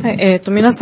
はい、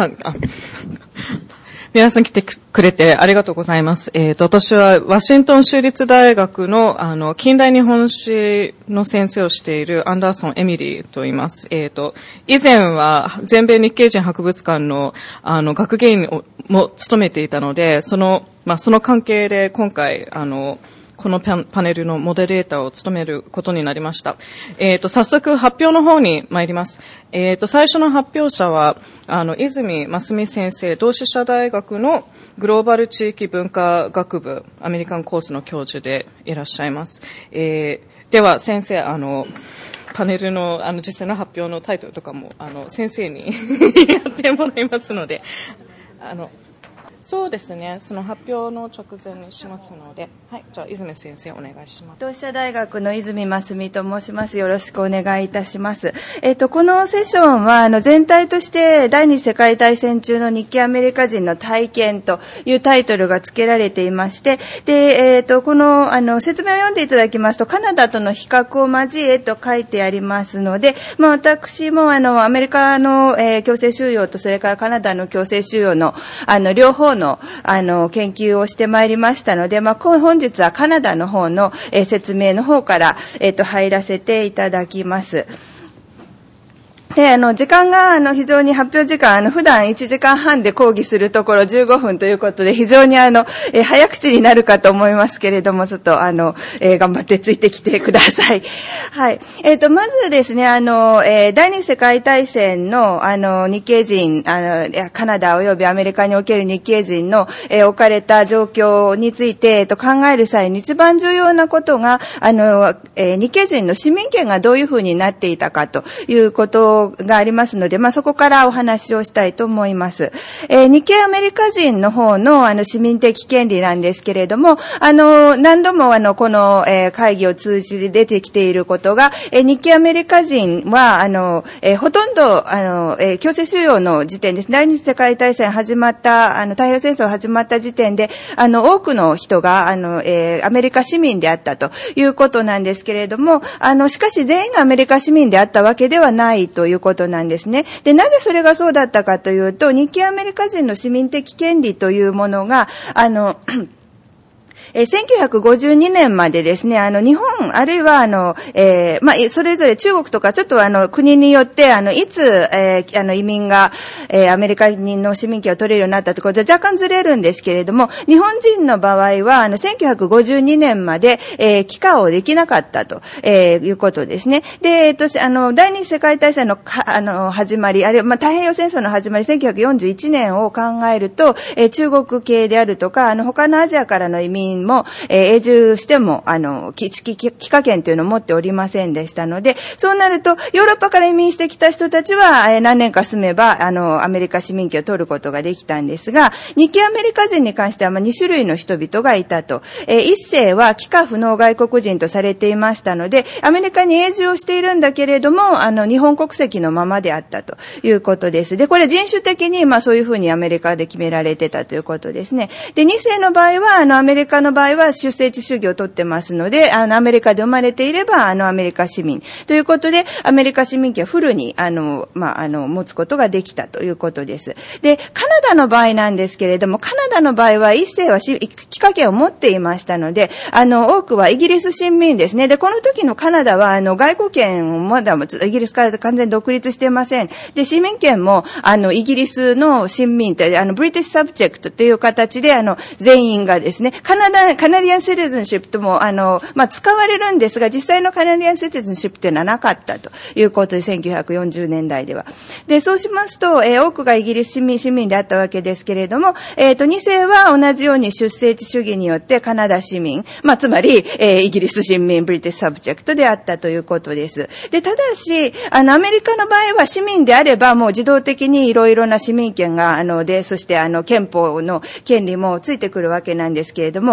皆さん来てくれてありがとうございます。私はワシントン州立大学の、近代日本史の先生をしているアンダーソン・エミリーと言います。以前は全米日系人博物館の、学芸員も務めていたので、その関係で今回、このパネルのモデレーターを務めることになりました。早速発表の方に参ります。最初の発表者は、泉真澄先生、同志社大学のグローバル地域文化学部アメリカンコースの教授でいらっしゃいます。では先生、パネルの実際の発表のタイトルとかも先生にやってもらいますので、そうですね。その発表の直前にしますので、はい。じゃあ泉先生お願いします。 同志社大学の泉真澄と申します。よろしくお願いいたします。このセッションは全体として第二次世界大戦中の日系アメリカ人の体験というタイトルが付けられていまして、で、この説明を読んでいただきますと、カナダとの比較を交えと書いてありますので、私もアメリカの、強制収容とそれからカナダの強制収容の両方の研究をしてまいりましたので、本日はカナダの方の、説明の方から、入らせていただきます。で、時間が、非常に発表時間、普段1時間半で講義するところ15分ということで、非常に早口になるかと思いますけれども、ちょっと頑張ってついてきてください。はい。まずですね、第二次世界大戦の、日系人、カナダ及びアメリカにおける日系人の、置かれた状況について、考える際に一番重要なことが、日系人の市民権がどういうふうになっていたかということがありますので、そこからお話をしたいと思います。日系アメリカ人の方の市民的権利なんですけれども、何度もこの会議を通じて出てきていることが、日系アメリカ人はほとんど強制収容の時点です。第二次世界大戦始まった太平洋戦争始まった時点で多くの人がアメリカ市民であったということなんですけれども、しかし全員がアメリカ市民であったわけではないということなんですね。で、なぜそれがそうだったかというと、日系アメリカ人の市民的権利というものが、1952年までですね、日本、あるいはそれぞれ中国とかちょっと国によって、いつ、移民が、アメリカ人の市民権を取れるようになったということで若干ずれるんですけれども、日本人の場合は、1952年まで、帰化をできなかったと、いうことですね。で、第二次世界大戦の始まり、あるいは、太平洋戦争の始まり、1941年を考えると、中国系であるとか、他のアジアからの移民も、永住しても、帰化権というのを持っておりませんでしたので、そうなると、ヨーロッパから移民してきた人たちは、何年か住めば、アメリカ市民権を取ることができたんですが、日系アメリカ人に関しては、2種類の人々がいたと。一世は帰化不能外国人とされていましたので、アメリカに永住をしているんだけれども、日本国籍のままであったということです。で、これ人種的に、そういうふうにアメリカで決められてたということですね。で、二世の場合は、アメリカの場合は出生地主義を取ってますので、アメリカで生まれていれば、アメリカ市民ということで、アメリカ市民権をフルに、持つことができたということです。で、カナダの場合なんですけれども、カナダの場合は一世は帰化権を持っていましたので、多くはイギリス市民ですね。で、この時のカナダは、外交権をまだイギリスから完全に独立していません。で、市民権も、イギリスの市民という、ブリティッシュサブジェクトという形で、全員がですね、カナディアンシティズンシップとも、使われるんですが、実際のカナディアンシティズンシップというのはなかったということで、1940年代では。で、そうしますと、多くがイギリス市民であったわけですけれども、二世は同じように出生地主義によってカナダ市民、つまり、イギリス市民、ブリティッシュサブジェクトであったということです。で、ただし、アメリカの場合は市民であれば、もう自動的にいろいろな市民権が、そして憲法の権利もついてくるわけなんですけれども、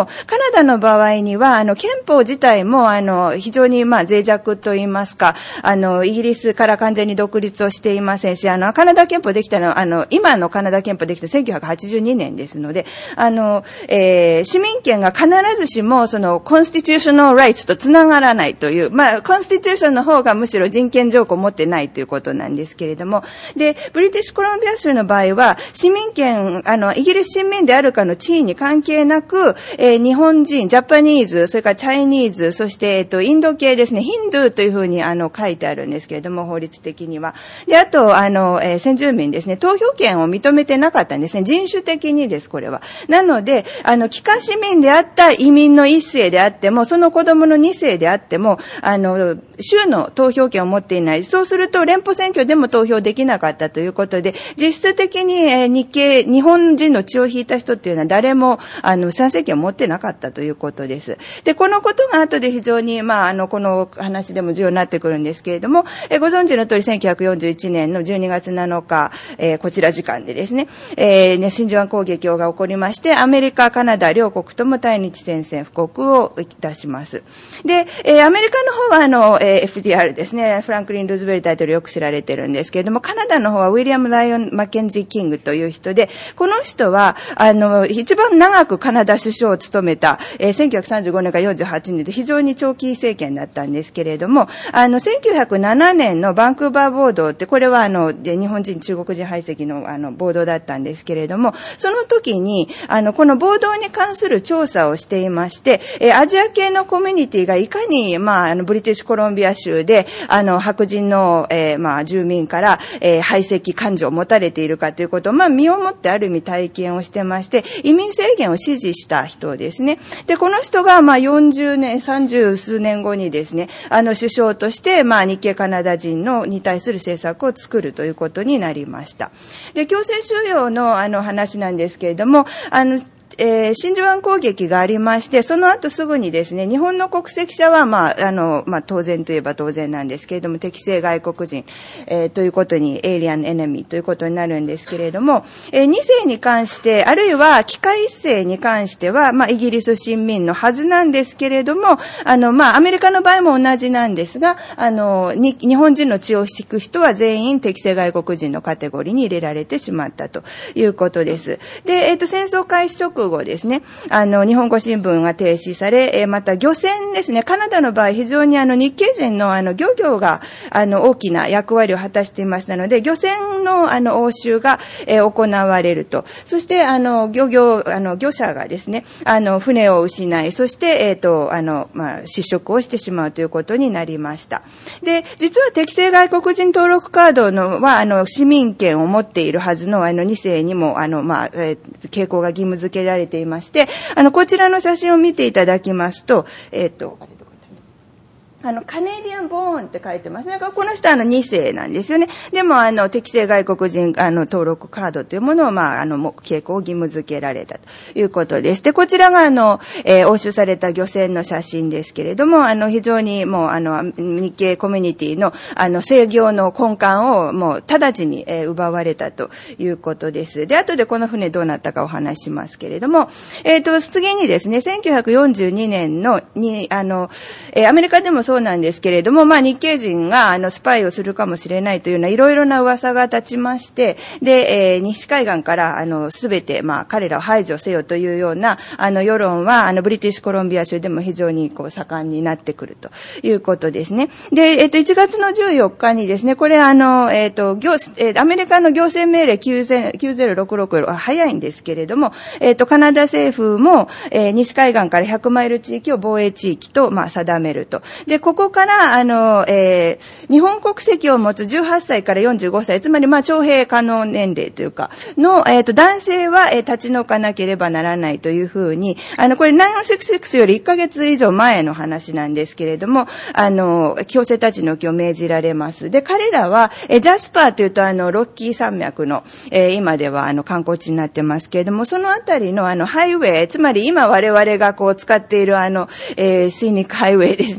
カナダの場合には、憲法自体も、非常に、脆弱と言いますか、イギリスから完全に独立をしていませんし、カナダ憲法できたのは、今のカナダ憲法できた1982年ですので、市民権が必ずしも、コンスティチューショナルライツとつながらないという、コンスティチューションの方がむしろ人権条項を持ってないということなんですけれども、で、ブリティッシュコロンビア州の場合は、市民権、イギリス市民であるかの地位に関係なく、日本人、ジャパニーズ、それからチャイニーズ、そして、インド系ですね、ヒンドゥーというふうに、書いてあるんですけれども、法律的には。で、あと、先住民ですね、投票権を認めてなかったんですね。人種的にです、これは。なので、帰化市民であった移民の一世であっても、その子供の二世であっても、州の投票権を持っていない。そうすると、連邦選挙でも投票できなかったということで、実質的に、日本人の血を引いた人っていうのは誰も、参政権を持ってなかったということです。で、このことが後で非常に、この話でも重要になってくるんですけれども、ご存知の通り1941年の12月7日、こちら時間でですね、真珠湾攻撃が起こりまして、アメリカ、カナダ両国とも対日宣戦布告をいたします。で、アメリカの方はFDR ですね、フランクリン・ルーズベルト大統領よく知られてるんですけれども、カナダの方はウィリアム・ライオン・マッケンジー・キングという人で、この人は、一番長くカナダ首相を務めた、1935年から48年で非常に長期政権だったんですけれども、1907年のバンクーバー暴動って、これは日本人、中国人排斥の暴動だったんですけれども、その時に、この暴動に関する調査をしていまして、アジア系のコミュニティがいかに、ブリティッシュコロンビア州で、白人の、住民から、排斥感情を持たれているかということを、身をもってある意味体験をしてまして、移民制限を支持した人ですね。で、この人が、40年、30数年後にですね、首相として、日系カナダ人に対する政策を作るということになりました。で、強制収容の話なんですけれども、真珠湾攻撃がありまして、その後すぐにですね、日本の国籍者は、当然といえば当然なんですけれども、敵性外国人、ということに、エイリアンエネミーということになるんですけれども、2世に関して、あるいは帰化1世に関しては、イギリス親民のはずなんですけれども、アメリカの場合も同じなんですが、日本人の血を引く人は全員敵性外国人のカテゴリーに入れられてしまったということです。で、戦争開始直後ですね、日本語新聞が停止され、また漁船ですね、カナダの場合非常に日系人の漁業が大きな役割を果たしていましたので、漁船の押収が行われると。そして漁者がですね、船を失い、そして失職をしてしまうということになりました。で、実は敵性外国人登録カードは市民権を持っているはずの2世にも傾向が義務付けられていまして、こちらの写真を見ていただきますと、カネディアンボーンって書いてますね。この人は2世なんですよね。でも敵性外国人登録カードというものを傾向を義務付けられたということです。で、こちらが押収された漁船の写真ですけれども、非常にもう日系コミュニティの制御の根幹をもう直ちに奪われたということです。で、後でこの船どうなったかお話しますけれども、次にですね、1942年にアメリカでもそうなんですけれども、日系人がスパイをするかもしれないというようないろいろな噂が立ちまして、で、西海岸からすべて彼らを排除せよというような世論はブリティッシュコロンビア州でも非常に盛んになってくるということですね。で、1月の14日にですね、これアメリカの行政命令9066は早いんですけれども、カナダ政府も西海岸から100マイル地域を防衛地域と定めると。で、ここから、日本国籍を持つ18歳から45歳、つまり徴兵可能年齢というか、の、男性は、立ち退かなければならないというふうに、これ966より1ヶ月以上前の話なんですけれども、強制立ち退きを命じられます。で、彼らは、ジャスパーというと、ロッキー山脈の、今では、観光地になってますけれども、そのあたりの、ハイウェイ、つまり今我々が使っているシーニックハイウェイですね。あれ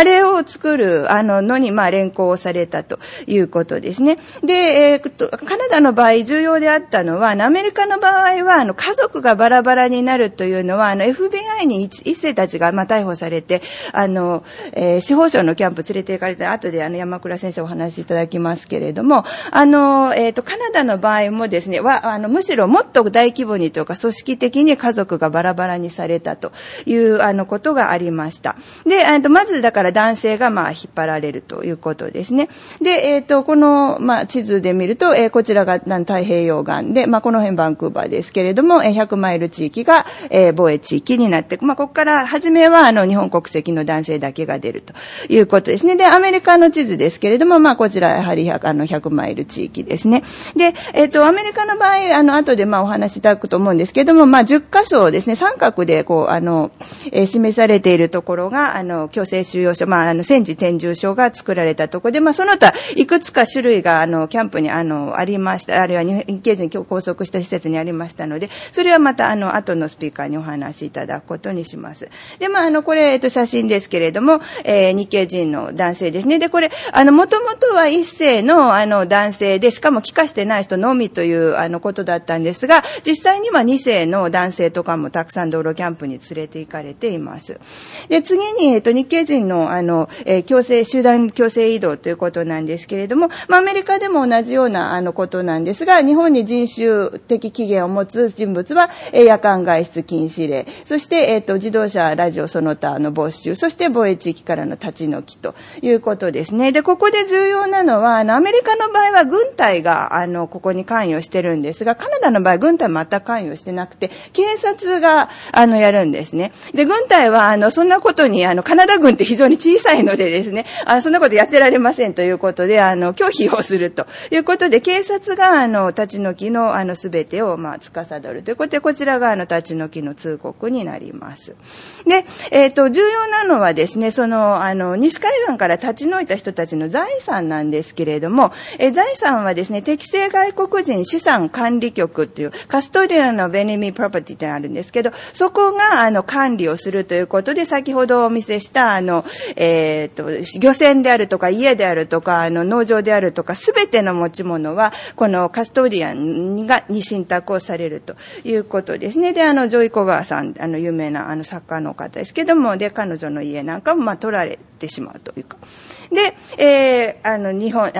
れを作る、のに、連行されたということですね。で、カナダの場合、重要であったのは、アメリカの場合は、家族がバラバラになるというのは、FBI に一世たちが、逮捕されて、司法省のキャンプ連れて行かれて、後で山倉先生お話しいただきますけれども、カナダの場合もですね、むしろもっと大規模にというか、組織的に家族がバラバラにされたということがありました。で、まずだから男性が引っ張られるということですね。で、この、地図で見ると、こちらが太平洋岸で、この辺バンクーバーですけれども、100マイル地域が、防衛地域になって、ここから初めは日本国籍の男性だけが出るということですね。で、アメリカの地図ですけれども、こちらやはり100マイル地域ですね。で、アメリカの場合、後でお話しいただくと思うんですけれども、10カ所ですね、三角で示されているところが、強制収容所、戦時転住所が作られたところで、その他、いくつか種類が、キャンプに、ありました、あるいは日系人拘束した施設にありましたので、それはまた、後のスピーカーにお話しいただくことにします。で、これ、写真ですけれども、日系人の男性ですね。で、これ、もともとは一世の、男性で、しかも帰化してない人のみという、ことだったんですが、実際には二世の男性とかもたくさん道路キャンプに連れて行かれています。で、次に、日系人の、集団強制移動ということなんですけれども、アメリカでも同じような、ことなんですが、日本に人種的起源を持つ人物は、夜間外出禁止令、そして、自動車、ラジオ、その他の没収、そして防衛地域からの立ち退きということですね。で、ここで重要なのは、アメリカの場合は軍隊が、ここに関与してるんですが、カナダの場合、軍隊全く関与してなくて、警察が、やるんですね。で、軍隊は、そんなことに、カナダ軍って非常に小さいのでですね、そんなことやってられませんということで、拒否をするということで、警察が、立ち退きの、すべてを、司るということで、こちらが、立ち退きの通告になります。で、重要なのはですね、西海岸から立ち退いた人たちの財産なんですけれども、財産はですね、適正外国人資産管理局というカストディアンのベネミープロパティってあるんですけど、そこが管理をするということで、先ほどお見せした漁船であるとか家であるとか農場であるとかすべての持ち物はこのカストディアンに信託をされるということですね。で、ジョイ・コガーさん、有名な作家の方ですけども、で、彼女の家なんかも取られてしまうというか。で、日本、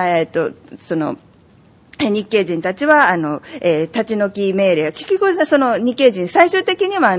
日系人たちは、立ち退き命令、結局、日系人、最終的には、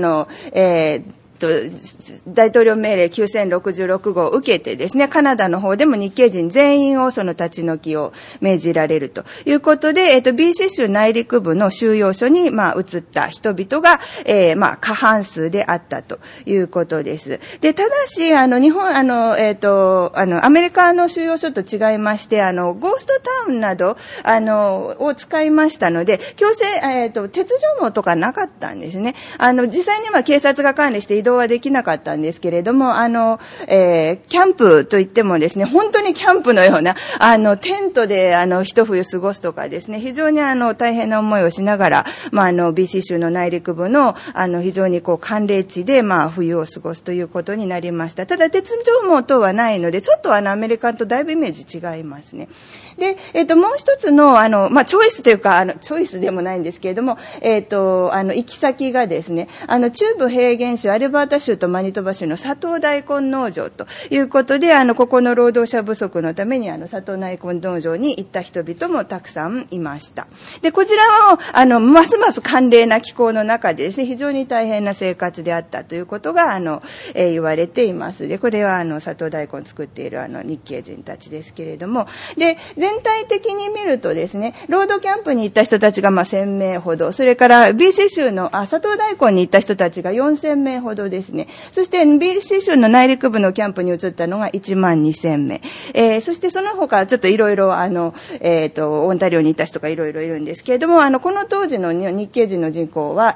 大統領命令9066号を受けてですね、カナダの方でも日系人全員をその立ち退きを命じられるということで、BC 州内陸部の収容所に、移った人々が、過半数であったということです。で、ただし、日本、アメリカの収容所と違いまして、ゴーストタウンなど、を使いましたので、強制、鉄条網とかなかったんですね。実際には警察が管理して移動はできなかったんですけれども、キャンプといってもですね、本当にキャンプのような、テントで、一冬過ごすとかですね、非常に大変な思いをしながら、BC 州の内陸部の、非常に寒冷地で、冬を過ごすということになりました。ただ、鉄条網等はないので、ちょっとアメリカとだいぶイメージ違いますね。で、もう一つの、チョイスというか、チョイスでもないんですけれども、行き先がですね、中部平原州、アルバータ州とマニトバ州の砂糖大根農場ということで、ここの労働者不足のために、砂糖大根農場に行った人々もたくさんいました。で、こちらは、ますます寒冷な気候の中でですね、非常に大変な生活であったということが、言われています。で、これは、砂糖大根を作っている、日系人たちですけれども、で、全体的に見るとですね、ロードキャンプに行った人たちが1000名ほど、それから BC 州の砂糖大根に行った人たちが4000名ほどですね。そして BC 州の内陸部のキャンプに移ったのが12000名。そしてその他ちょっといろいろオンタリオに行った人がいろいろいるんですけれども、この当時の日系人の人口は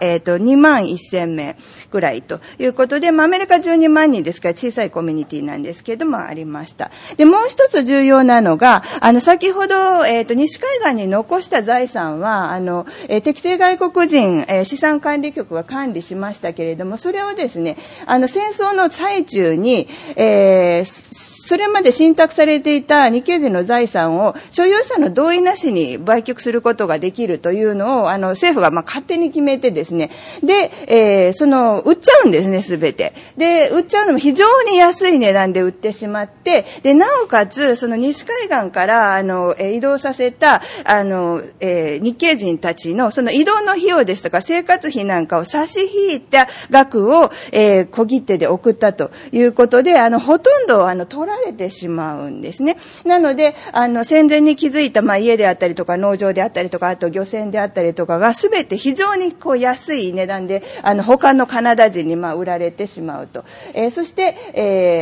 21000名ぐらいということで、アメリカ12万人ですから小さいコミュニティなんですけれどもありました。で、もう一つ重要なのが、先ほど、西海岸に残した財産は、適正外国人、資産管理局が管理しましたけれども、それをですね、戦争の最中に、 それまで信託されていた日系人の財産を所有者の同意なしに売却することができるというのを政府が勝手に決めてですね、で、売っちゃうんですね、すべて。で、売っちゃうのも非常に安い値段で売ってしまって、で、なおかつ、その西海岸から移動させた日系人たちのその移動の費用ですとか生活費なんかを差し引いた額を小切手で送ったということで、ほとんど取られてしまうんですね。なので、戦前に築いた、家であったりとか、農場であったりとか、あと漁船であったりとかが、すべて非常に安い値段で、他のカナダ人に、売られてしまうと。そして、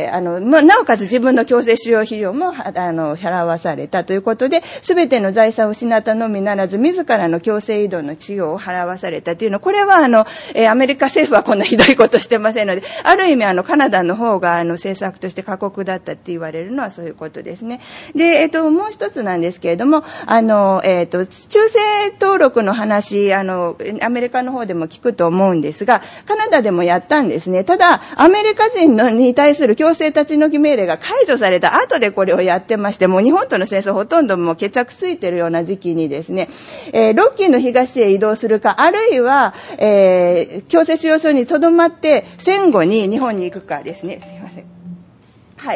なおかつ自分の強制収容費用も、払わされたということで、すべての財産を失ったのみならず、自らの強制移動の費用を払わされたというの、これは、アメリカ政府はこんなひどいことしてませんので、ある意味、カナダの方が、政策として過酷だったって言われるのはそういうことですね。で、もう一つなんですけれども、中性登録の話、アメリカの方でも聞くと思うんですが、カナダでもやったんですね。ただ、アメリカ人に対する強制立ち退き命令が解除された後でこれをやってまして、もう日本との戦争ほとんどもう決着ついてるような時期にですね、ロッキーの東へ移動するか、あるいは、強制収容所に留まって戦後に日本に行くかですね。すいません。はい。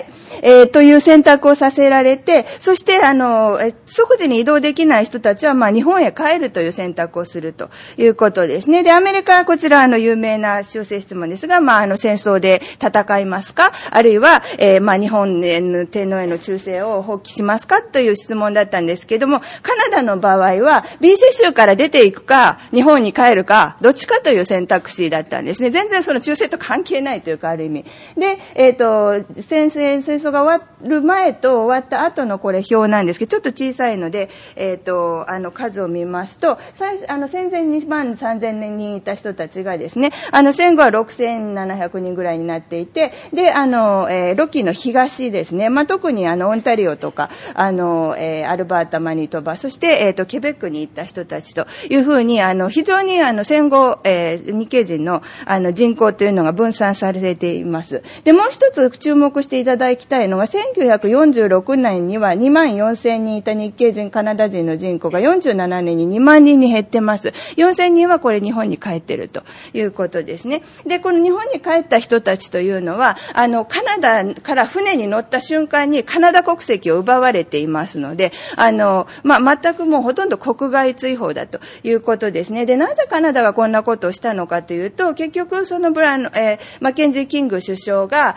という選択をさせられて、そして、即時に移動できない人たちは、日本へ帰るという選択をするということですね。で、アメリカはこちら、有名な修正質問ですが、戦争で戦いますか、あるいは、日本の天皇への忠誠を放棄しますかという質問だったんですけども、カナダの場合は、BC 州から出ていくか、日本に帰るか、どっちかという選択肢だったんですね。全然その忠誠と関係ないというか、ある意味。で、戦争が終わる前と終わった後のこれ表なんですけど、ちょっと小さいので、数を見ますと、戦前2万3000人いた人たちがですね、戦後は6700人ぐらいになっていて、で、ロッキーの東ですね、特にオンタリオとか、アルバータ、マニトバ、そして、ケベックに行った人たちというふうに、非常に戦後、日系人の、人口というのが分散されています。で、もう一つ注目していただきたいのが、1946年には2万4000人いた日系人、カナダ人の人口が47年に2万人に減ってます。4000人はこれ日本に帰ってるということですね。で、この日本に帰った人たちというのは、カナダから船に乗った瞬間にカナダ国籍を奪われていますので、全くもうほとんど国外追放だということですね。で、なぜカナダがこんなことをしたのかというと、結局そのマッケンジー・キング首相が、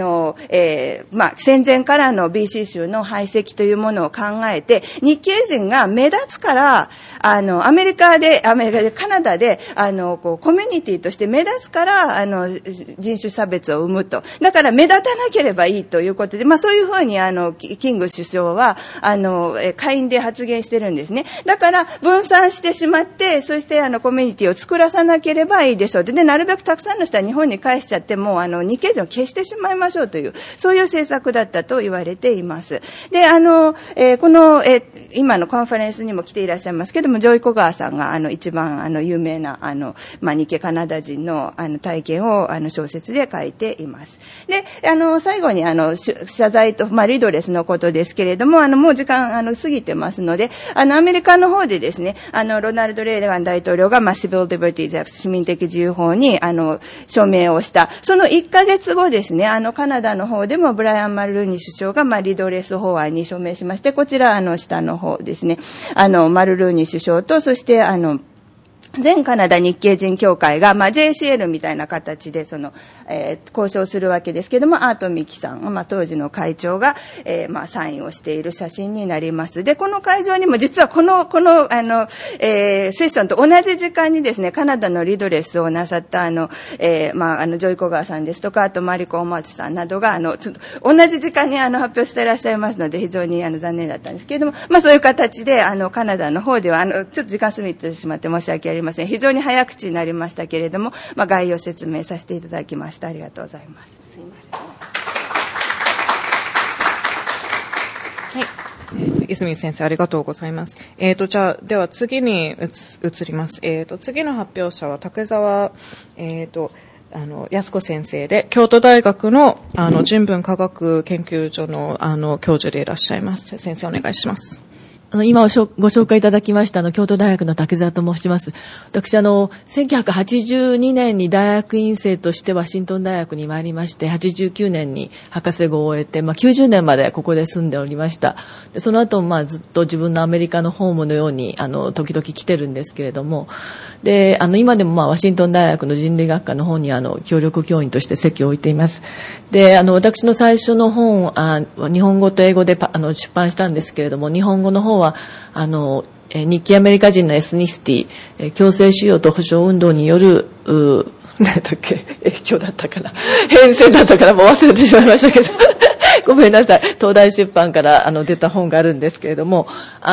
戦前からの BC 州の排斥というものを考えて、日系人が目立つから、カナダで、コミュニティとして目立つから、人種差別を生むと。だから目立たなければいいということで、そういうふうに、キング首相は、下院で発言してるんですね。だから、分散してしまって、そして、コミュニティを作らさなければいいでしょう。で、なるべくたくさんの人は日本に返しちゃっても、日系人を消してしまいましょうという、そういう政策だったと言われています。で、今のカンファレンスにも来ていらっしゃいますけども、ジョイ・コガーさんが、一番、有名な、日系カナダ人の、体験を、小説で書いています。で、最後に、謝罪と、リドレスのことですけれども、もう時間、過ぎてますので、アメリカの方でですね、ロナルド・レーガン大統領が、シビル・リバティーズ、市民的自由法に、署名をした。その1ヶ月後ですね、カナダの方でもブライアン・マルルーニ首相が、リドレス法案に署名しまして、こちら、下の方ですね、マルルーニ首相と、そして、全カナダ日系人協会が、JCL みたいな形で、交渉するわけですけども、アートミキさん、当時の会長が、サインをしている写真になります。で、この会場にも、実はこのセッションと同じ時間にですね、カナダのリドレスをなさった、ジョイ・コガーさんですとか、あとマリコ・オマツさんなどが、ちょっと同じ時間に発表していらっしゃいますので、非常に残念だったんですけれども、そういう形で、カナダの方では、ちょっと時間過ぎてしまって申し訳ありません。非常に早口になりましたけれども、概要説明させていただきました。ありがとうございます。すいません。はい。泉先生、ありがとうございます。じゃあ、では次に移ります。次の発表者は竹澤、 安子先生で、京都大学の、人文科学研究所の、教授でいらっしゃいます。先生お願いします。 今ご紹介いただきました京都大学の竹澤と申します。私1982年に大学院生としてワシントン大学に参りまして、89年に博士号を終えて、90年までここで住んでおりました。でその後ずっと自分のアメリカのホームのように時々来てるんですけれども、で今でもワシントン大学の人類学科の方に協力教員として席を置いています。で私の最初の本日本語と英語で出版したんですけれども、日本語の方は日系アメリカ人のエスニシティ、強制収容と保障運動による何だっけ、影響だったかな、変遷だったかな、もう忘れてしまいましたけどごめんなさい。東大出版から出た本があるんですけれども、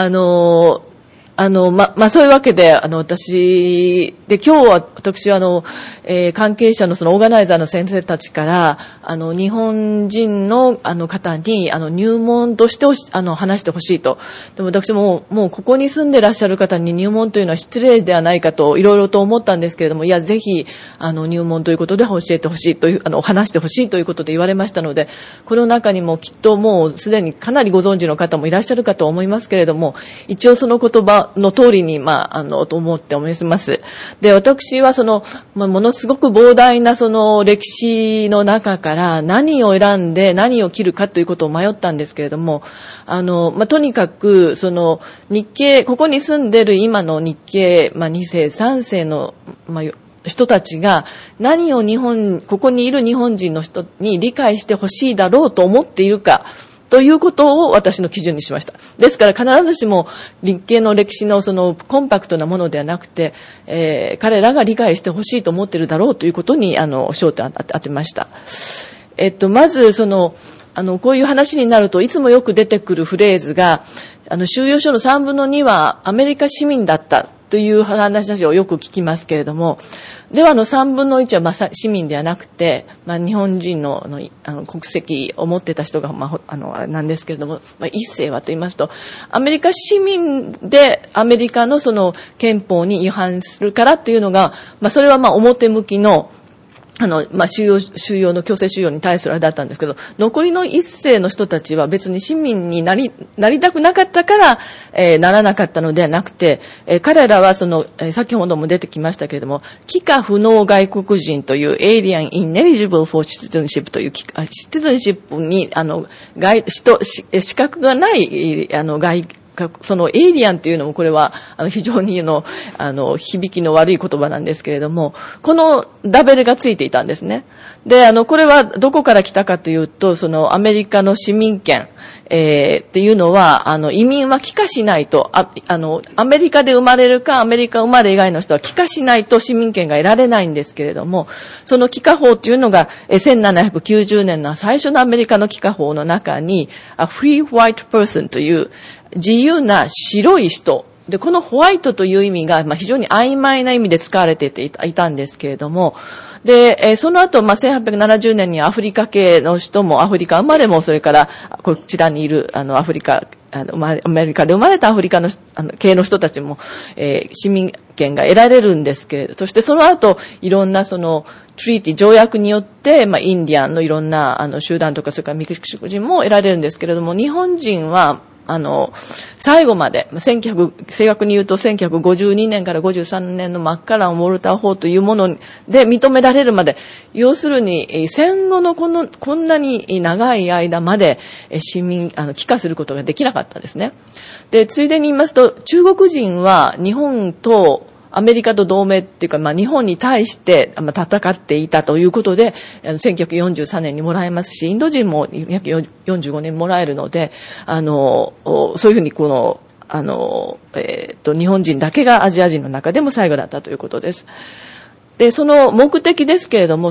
そういうわけで、私、で、今日は私は関係者のそのオーガナイザーの先生たちから、日本人の方に、入門として話してほしいと。でも私もうここに住んでらっしゃる方に入門というのは失礼ではないかと、いろいろと思ったんですけれども、いや、ぜひ、入門ということで教えてほしいという、話してほしいということで言われましたので、この中にもきっともうすでにかなりご存知の方もいらっしゃるかと思いますけれども、一応その言葉の通りに、と思っております。で、私はものすごく膨大な歴史の中から何を選んで何を切るかということを迷ったんですけれども、とにかく、日系、ここに住んでる今の日系、2世、3世の、人たちが何をここにいる日本人の人に理解してほしいだろうと思っているか、ということを私の基準にしました。ですから必ずしも日系の歴史のコンパクトなものではなくて、彼らが理解してほしいと思っているだろうということに焦点を当てました。まずこういう話になるといつもよく出てくるフレーズが、収容所の3分の2はアメリカ市民だったという話をよく聞きますけれども、では3分の1は市民ではなくて、日本人の国籍を持ってた人がなんですけれども、一世はと言いますと、アメリカ市民でアメリカの憲法に違反するからというのが、それは表向きの収容の強制収容に対するあれだったんですけど、残りの一世の人たちは別に市民になりたくなかったから、ならなかったのではなくて、彼らは先ほども出てきましたけれども、帰化不能外国人という Alien Ineligible for Citizenship というシティズンシップに、資格がないエイリアンというのもこれは非常に響きの悪い言葉なんですけれども、このラベルがついていたんですね。で、これはどこから来たかというと、アメリカの市民権、っていうのは、移民は帰化しないと、アメリカで生まれるか、アメリカ生まれ以外の人は帰化しないと市民権が得られないんですけれども、その帰化法というのが、1790年の最初のアメリカの帰化法の中に、A Free White Person という自由な白い人、で、このホワイトという意味が、非常に曖昧な意味で使われていたんですけれども、で、その後、1870年にアフリカ系の人も、アフリカ生まれも、それから、こちらにいる、アメリカで生まれたアフリカの、系の人たちも、市民権が得られるんですけれど、そしてその後、いろんなトリーティ、条約によって、インディアンのいろんな、集団とか、それからメキシコ人も得られるんですけれども、日本人は、最後まで、正確に言うと1952年から53年のマッカラン・ウォルター法というもので認められるまで、要するに戦後のこんなに長い間まで帰化することができなかったですね。で、ついでに言いますと、中国人は日本とアメリカと同盟っていうか、日本に対して戦っていたということで、1943年にもらえますし、インド人も約45年もらえるので、そういうふうに日本人だけがアジア人の中でも最後だったということです。で、その目的ですけれども、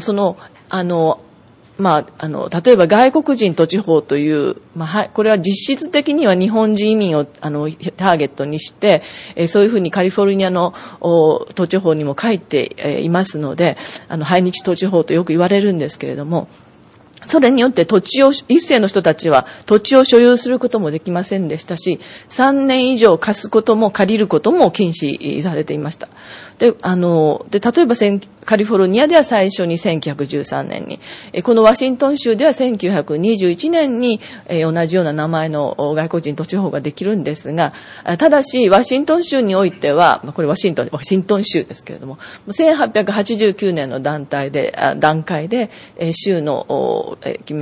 例えば外国人土地法という、これは実質的には日本人移民をターゲットにして、そういうふうにカリフォルニアの土地法にも書いていますので、排日土地法とよく言われるんですけれども、 それによって一世の人たちは土地を所有することもできませんでしたし、3年以上貸すことも借りることも禁止されていました。で、例えばカリフォルニアでは最初に1913年に、このワシントン州では1921年に、同じような名前の外国人土地法ができるんですが、ただしワシントン州においては、これワシントン州ですけれども、1889年の段階で、州の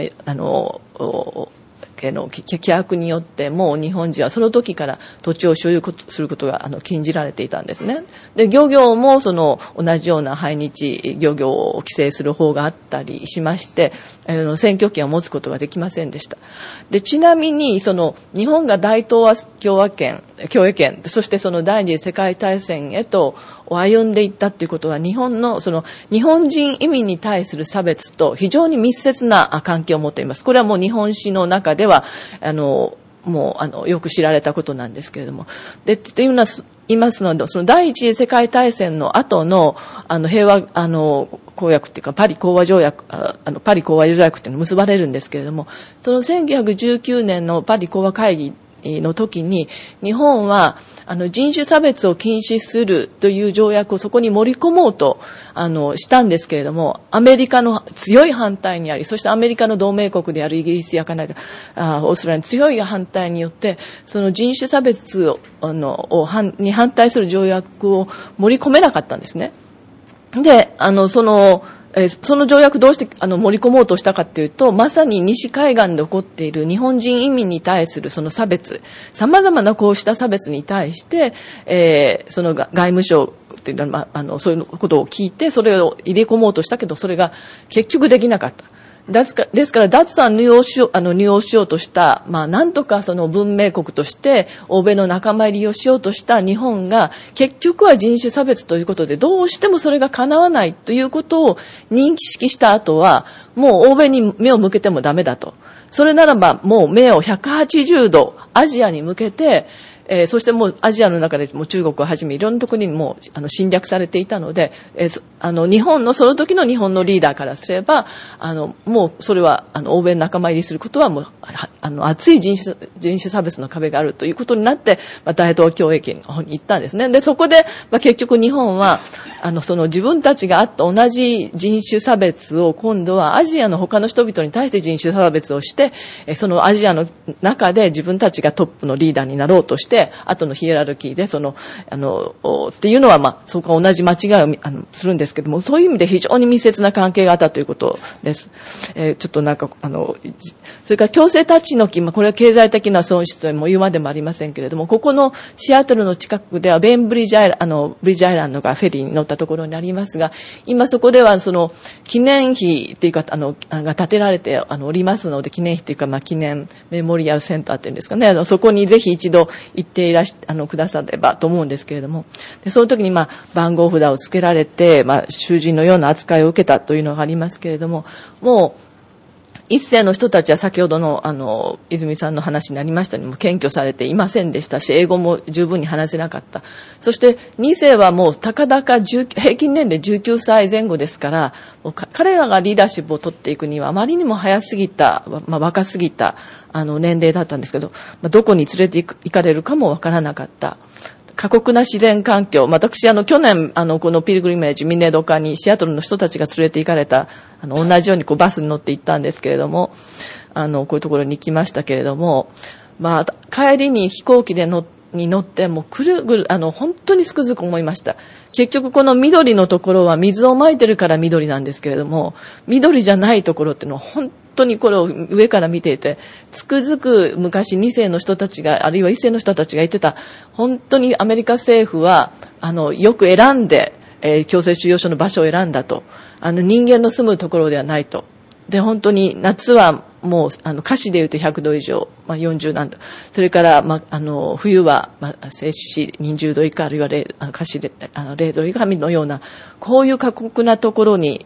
規約によってもう日本人はその時から土地を所有することが禁じられていたんですね。で、漁業もその同じような排日漁業を規制する法があったりしまして、選挙権を持つことができませんでした。で、ちなみにその日本が大東亜共栄圏、そしてその第二次世界大戦へと歩んでいったということは、日本人移民に対する差別と非常に密接な関係を持っています。これはもう日本史の中ではよく知られたことなんですけれども、でというのは言いますので、その第一次世界大戦の後の平和公約っていうかパリ講和条約っていうのが結ばれるんですけれども、その1919年のパリ講和会議の時に日本は人種差別を禁止するという条約をそこに盛り込もうとしたんですけれども、アメリカの強い反対にあり、そしてアメリカの同盟国であるイギリスやカナダ、オーストラリアの強い反対によって、その人種差別に反対する条約を盛り込めなかったんですね。で、その条約どうして盛り込もうとしたかというと、まさに西海岸で起こっている日本人移民に対するその差別、様々なこうした差別に対して、その外務省っていうのは、そういうことを聞いて、それを入れ込もうとしたけど、それが結局できなかった。ですから脱藩入王しようとした、なんとかその文明国として欧米の仲間入りをしようとした日本が、結局は人種差別ということでどうしてもそれが叶わないということを認識した後は、もう欧米に目を向けてもダメだと。それならばもう目を180度アジアに向けて、そしてもうアジアの中でもう中国をはじめいろんなところにもう侵略されていたので、日本のその時の日本のリーダーからすればもうそれは欧米の仲間入りすることはもう厚い人種差別の壁があるということになって、大東亜共栄圏の方に行ったんですね。でそこで、結局日本はその自分たちがあった同じ人種差別を今度はアジアの他の人々に対して人種差別をして、そのアジアの中で自分たちがトップのリーダーになろうとして、後のヒエラルキーでっていうのはそこは同じ間違いをするんですけども、そういう意味で非常に密接な関係があったということです。ちょっとそれから強制立ち退き、これは経済的な損失とも言うまでもありませんけれども、ここのシアトルの近くではベンブリッジアイランドがフェリーに乗ったところにありますが、今そこではその記念碑っていうかが建てられておりますので、記念碑というか記念メモリアルセンターっていうんですかね、そこにぜひ一度行ってくださればと思うんですけれども、でその時に番号札をつけられて、囚人のような扱いを受けたというのがありますけれども、もう一世の人たちは先ほどの泉さんの話になりましたようにも検挙されていませんでしたし、英語も十分に話せなかった。そして二世はもうたかだか平均年齢19歳前後ですから、もう彼らがリーダーシップを取っていくにはあまりにも早すぎた、若すぎた年齢だったんですけど、どこに連れて行かれるかもわからなかった。過酷な自然環境。私、去年、このピルグリメージ、ミネドカにシアトルの人たちが連れて行かれた、同じようにバスに乗って行ったんですけれども、こういうところに行きましたけれども、帰りに飛行機に乗ってもうくるぐる、本当につくづく思いました。結局この緑のところは水をまいてるから緑なんですけれども、緑じゃないところっていうのは本当にこれを上から見ていて、つくづく昔2世の人たちが、あるいは1世の人たちが言ってた、本当にアメリカ政府は、よく選んで、強制収容所の場所を選んだと。人間の住むところではないと。で、本当に夏はもう、華氏で言うと100度以上、40何度。それから、冬は、摂氏20度以下、あるいは華氏で、0度以下のような、こういう過酷なところに、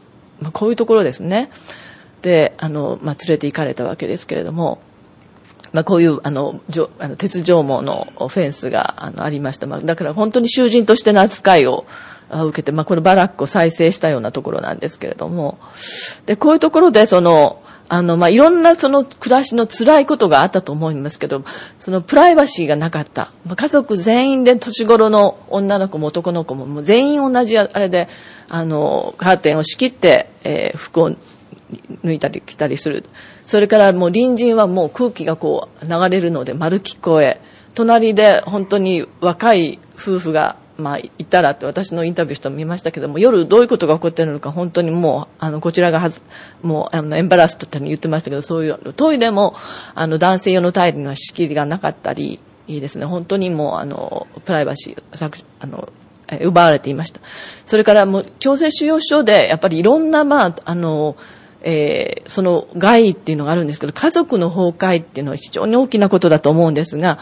こういうところですね。で、連れて行かれたわけですけれども、 こういう、鉄条網のフェンスが、ありました。だから本当に囚人としての扱いを受けて、このバラックを再生したようなところなんですけれども。で、こういうところで、いろんな暮らしの辛いことがあったと思いますけど、プライバシーがなかった。家族全員で年頃の女の子も男の子も、もう全員同じあれで、カーテンを仕切って、服を抜いたり着たりする。それからもう隣人はもう空気がこう流れるので丸聞こえ。隣で本当に若い夫婦がいたらって私のインタビューしたの見ましたけども、夜どういうことが起こっているのか本当にもうこちらがもうエンバラストって言ってましたけど、そういうトイレも男性用のトイレには仕切りがなかったり、いいですね。本当にもうプライバシー奪われていました。それからもう強制収容所でやっぱりいろんなその害っていうのがあるんですけど、家族の崩壊っていうのは非常に大きなことだと思うんですが、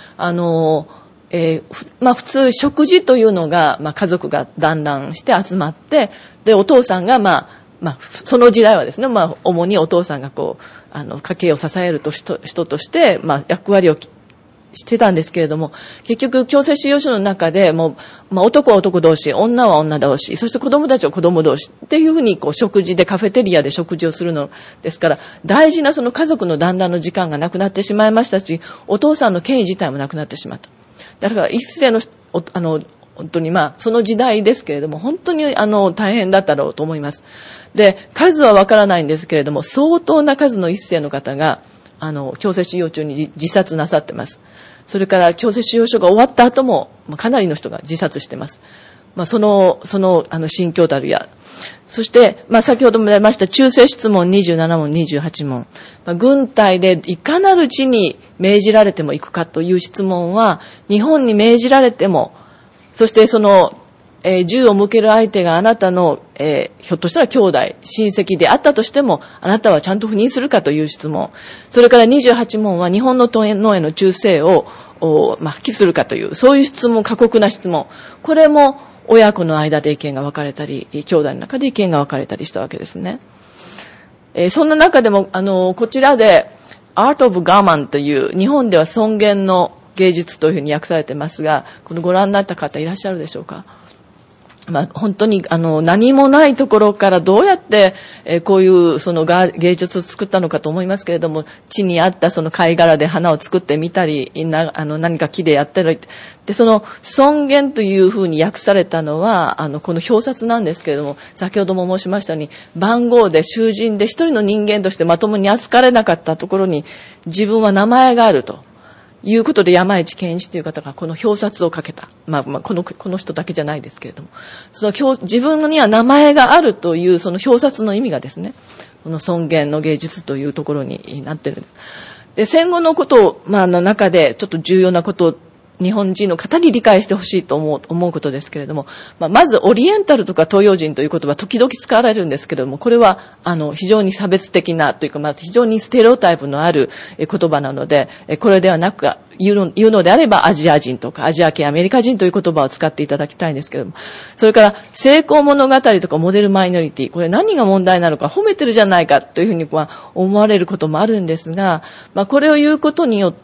普通食事というのが、家族が団らんして集まって、で、お父さんがその時代はですね、主にお父さんが家計を支える人として、役割をしてたんですけれども、結局強制収容所の中でもう、男は男同士、女は女同士、そして子供たちは子供同士っていうふうに食事でカフェテリアで食事をするのですから、大事なその家族の団らんの時間がなくなってしまいましたし、お父さんの権威自体もなくなってしまった。だから一世の本当にその時代ですけれども、本当に大変だったろうと思います。で、数はわからないんですけれども、相当な数の一世の方が強制収容中に自殺なさってます。それから強制収容所が終わった後もかなりの人が自殺してます。その心境たるや。そして、先ほども出ました中性質問27問、28問。軍隊でいかなる地に命じられても行くかという質問は、日本に命じられても、そして銃を向ける相手があなたの、ひょっとしたら兄弟、親戚であったとしても、あなたはちゃんと赴任するかという質問。それから28問は日本の党への忠誠を破棄するかという、そういう質問、過酷な質問。これも親子の間で意見が分かれたり、兄弟の中で意見が分かれたりしたわけですね。そんな中でも、こちらで、Art of Gaman という、日本では尊厳の芸術というふうに訳されてますが、このご覧になった方いらっしゃるでしょうか。本当に何もないところからどうやってこういう芸術を作ったのかと思いますけれども、地にあった貝殻で花を作ってみたり、何か木でやったりで、尊厳というふうに訳されたのはこの表札なんですけれども、先ほども申しましたように番号で囚人で一人の人間としてまともに扱われなかったところに自分は名前があるということで、山市健一という方がこの表札をかけた。この人だけじゃないですけれども、自分には名前があるというその表札の意味がですね、この尊厳の芸術というところになっている。で、戦後のことを、中でちょっと重要なことを日本人の方に理解してほしいと思うことですけれども、まずオリエンタルとか東洋人という言葉時々使われるんですけれども、これは非常に差別的なというか、非常にステレオタイプのある言葉なので、これではなく言うのであればアジア人とかアジア系アメリカ人という言葉を使っていただきたいんですけれども、それから成功物語とかモデルマイノリティ、これ何が問題なのか、褒めてるじゃないかというふうに思われることもあるんですが、これを言うことによって、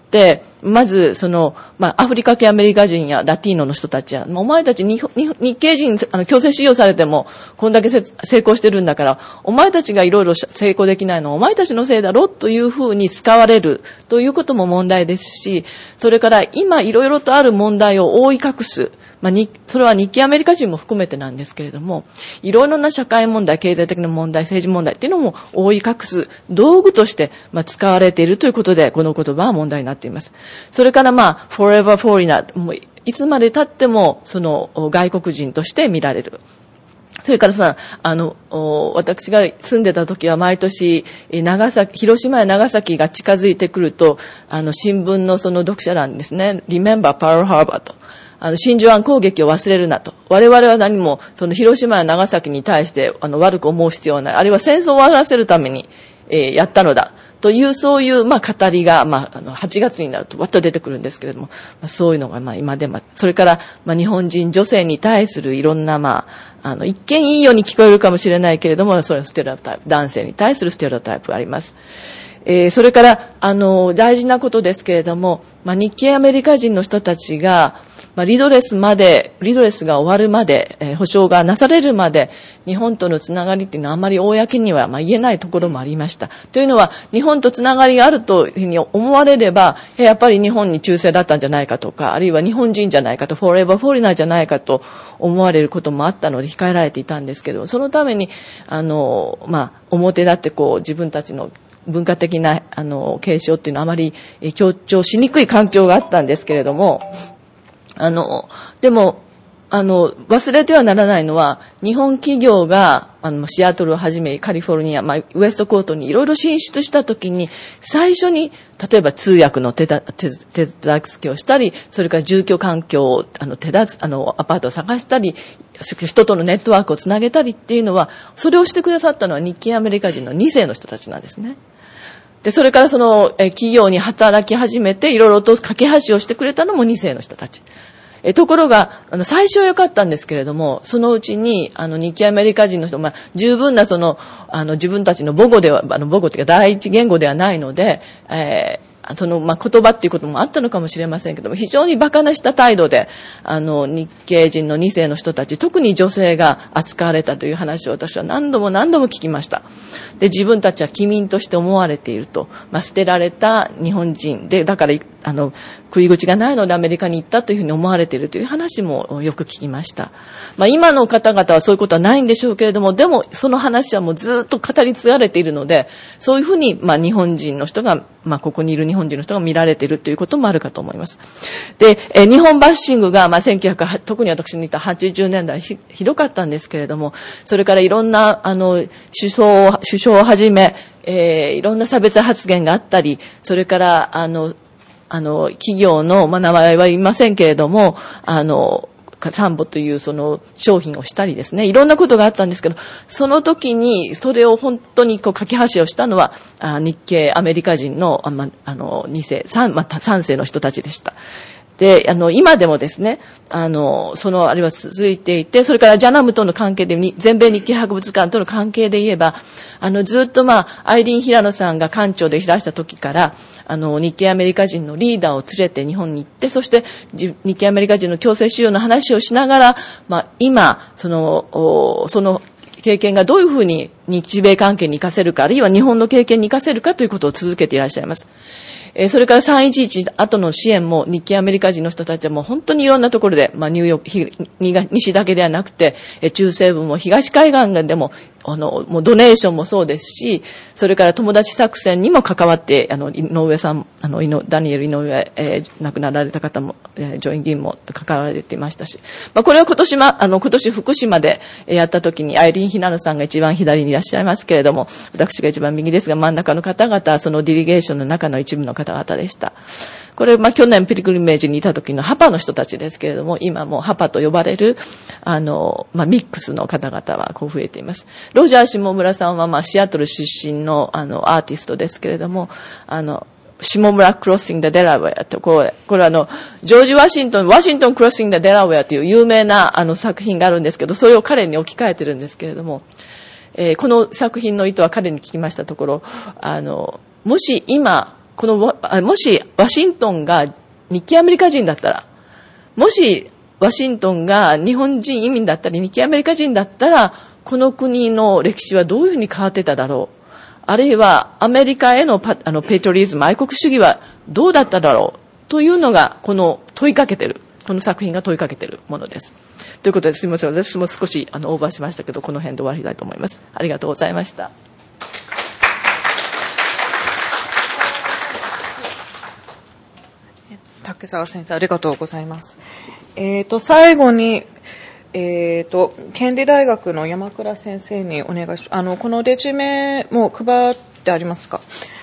まずアフリカ系アメリカ人やラティーノの人たちは、お前たち日系人強制収容されてもこんだけ成功してるんだから、お前たちがいろいろ成功できないのはお前たちのせいだろというふうに使われるということも問題ですし、それから今いろいろとある問題を覆い隠す、それは日系アメリカ人も含めてなんですけれども、いろいろな社会問題、経済的な問題、政治問題っていうのも覆い隠す道具として使われているということで、この言葉は問題になっています。それからforever foreigner、もういつまで経っても外国人として見られる。それから私が住んでた時は毎年広島や長崎が近づいてくると、新聞の読者欄にですね、Remember Pearl Harbor と、真珠湾攻撃を忘れるなと。我々は何も広島や長崎に対して悪く思う必要はない。あるいは戦争を終わらせるために、やったのだ。という、そういう、語りが、8月になると、わっと出てくるんですけれども、そういうのが、今でも、それから、日本人女性に対するいろんな、一見いいように聞こえるかもしれないけれども、それはステレオタイプ、男性に対するステレオタイプがあります。 それから、大事なことですけれども、日系アメリカ人の人たちが、リドレスが終わるまで、保障がなされるまで、日本とのつながりっていうのはあまり公には言えないところもありました。というのは、日本とつながりがあるというふうに思われれば、やっぱり日本に忠誠だったんじゃないかとか、あるいは日本人じゃないかと、フォーエバーフォーリナーじゃないかと思われることもあったので控えられていたんですけど、そのために、表立って自分たちの文化的な、継承っていうのはあまり強調しにくい環境があったんですけれども、でも、忘れてはならないのは、日本企業が、シアトルをはじめ、カリフォルニア、ウエストコートにいろいろ進出したときに、最初に、例えば通訳の手助けをしたり、それから住居環境を、アパートを探したり、人とのネットワークをつなげたりっていうのは、それをしてくださったのは日系アメリカ人の2世の人たちなんですね。で、それから企業に働き始めて、いろいろと架け橋をしてくれたのも2世の人たち。ところが、最初は良かったんですけれども、そのうちに、日系アメリカ人の人、十分な自分たちの母語っていうか第一言語ではないので、言葉っていうこともあったのかもしれませんけども、非常に馬鹿なした態度で、日系人の2世の人たち、特に女性が扱われたという話を私は何度も聞きました。で、自分たちは機民として思われていると、捨てられた日本人で、だから、食い口がないのでアメリカに行ったというふうに思われているという話もよく聞きました。今の方々はそういうことはないんでしょうけれども、でもその話はもうずっと語り継がれているので、そういうふうに、日本人の人が、ここにいる日本人の人が見られているということもあるかと思います。で、日本バッシングが、特に私に言った80年代ひどかったんですけれども、それからいろんな、首相をはじめ、いろんな差別発言があったり、それから、企業の、名前は言いませんけれども、サンボという商品をしたりですね、いろんなことがあったんですけど、その時にそれを本当に架け橋をしたのは、日系アメリカ人の、2世、3世の人たちでした。で、今でもですね、あれは続いていて、それからジャナムとの関係で、全米日系博物館との関係で言えば、ずっとアイリーン・平野さんが館長でいらした時から、日系アメリカ人のリーダーを連れて日本に行って、そして日系アメリカ人の強制収容の話をしながら、今、その経験がどういうふうに日米関係に活かせるか、あるいは日本の経験に活かせるかということを続けていらっしゃいます。それから311後の支援も日系アメリカ人の人たちはもう本当にいろんなところで、ニューヨーク、西だけではなくて、中西部も東海岸でも、もうドネーションもそうですし、それから友達作戦にも関わって、井上さん、ダニエル井上、亡くなられた方も、上院議員も関わられていましたし、これは今年福島でやった時に、アイリーン・ヒナノさんが一番左にいらっしゃいますけれども、私が一番右ですが、真ん中の方々、そのディリゲーションの中の一部の方々でした。これ、去年ピルグリメージにいた時のハパの人たちですけれども、今もハパと呼ばれる、ミックスの方々は増えています。ロジャー下村さんは、シアトル出身の、アーティストですけれども、下村クロッシング・デ・デラウェアと、これジョージ・ワシントン・クロッシング・デ・デラウェアという有名な、作品があるんですけど、それを彼に置き換えてるんですけれども、この作品の意図は彼に聞きましたところ、もし今、もしワシントンが日系アメリカ人だったら、もしワシントンが日本人移民だったり日系アメリカ人だったら、この国の歴史はどういうふうに変わってただろう。あるいはアメリカへのペトリズム、愛国主義はどうだっただろうというのがこの作品が問いかけているものです。ということですみません。私も少しオーバーしましたけど、この辺で終わりたいと思います。ありがとうございました。 竹澤先生、ありがとうございます。最後に、県立大学の山倉先生にお願いします。このレジュメも配ってありますか？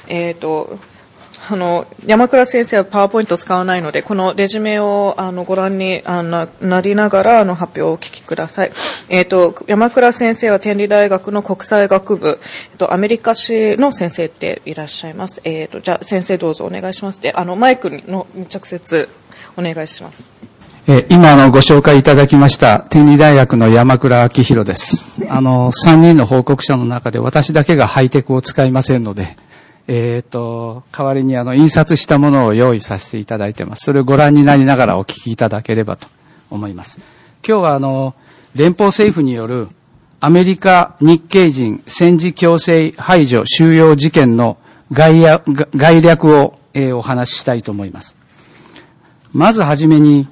山倉先生はパワーポイントを使わないので、このレジュメをご覧になりながら発表をお聞きください。山倉先生は天理大学の国際学部、アメリカ史の先生でいらっしゃいます。じゃあ先生どうぞお願いします。で、マイクの直接お願いします。 今ご紹介いただきました天理大学の山倉明宏です。3人の報告者の中で私だけがハイテクを使いませんので、 代わりに印刷したものを用意させていただいてます。それをご覧になりながらお聞きいただければと思います。今日は連邦政府によるアメリカ日系人戦時強制排除収容事件の概略を、お話ししたいと思います。まずはじめに、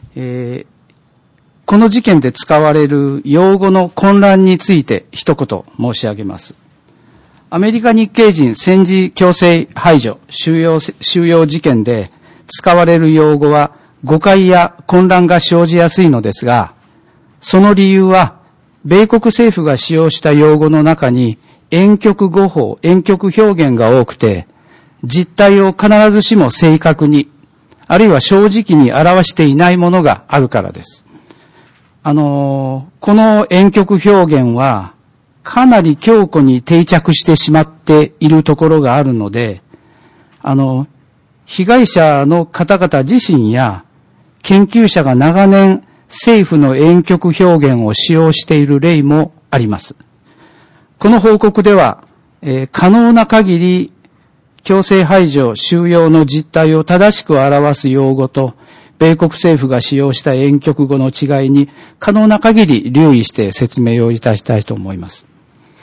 この事件で使われる用語の混乱について一言申し上げます。アメリカ日系人戦時強制排除収容事件で使われる用語は誤解や混乱が生じやすいのですが、その理由は米国政府が使用した用語の中に婉曲語法、婉曲表現が多くて、実態を必ずしも正確に、あるいは正直に表していないものがあるからです。この婉曲表現はかなり強固に定着してしまっているところがあるので、被害者の方々自身や研究者が長年政府の婉曲表現を使用している例もあります。この報告では、可能な限り強制排除収容の実態を正しく表す用語と米国政府が使用した婉曲語の違いに可能な限り留意して説明をいたしたいと思います。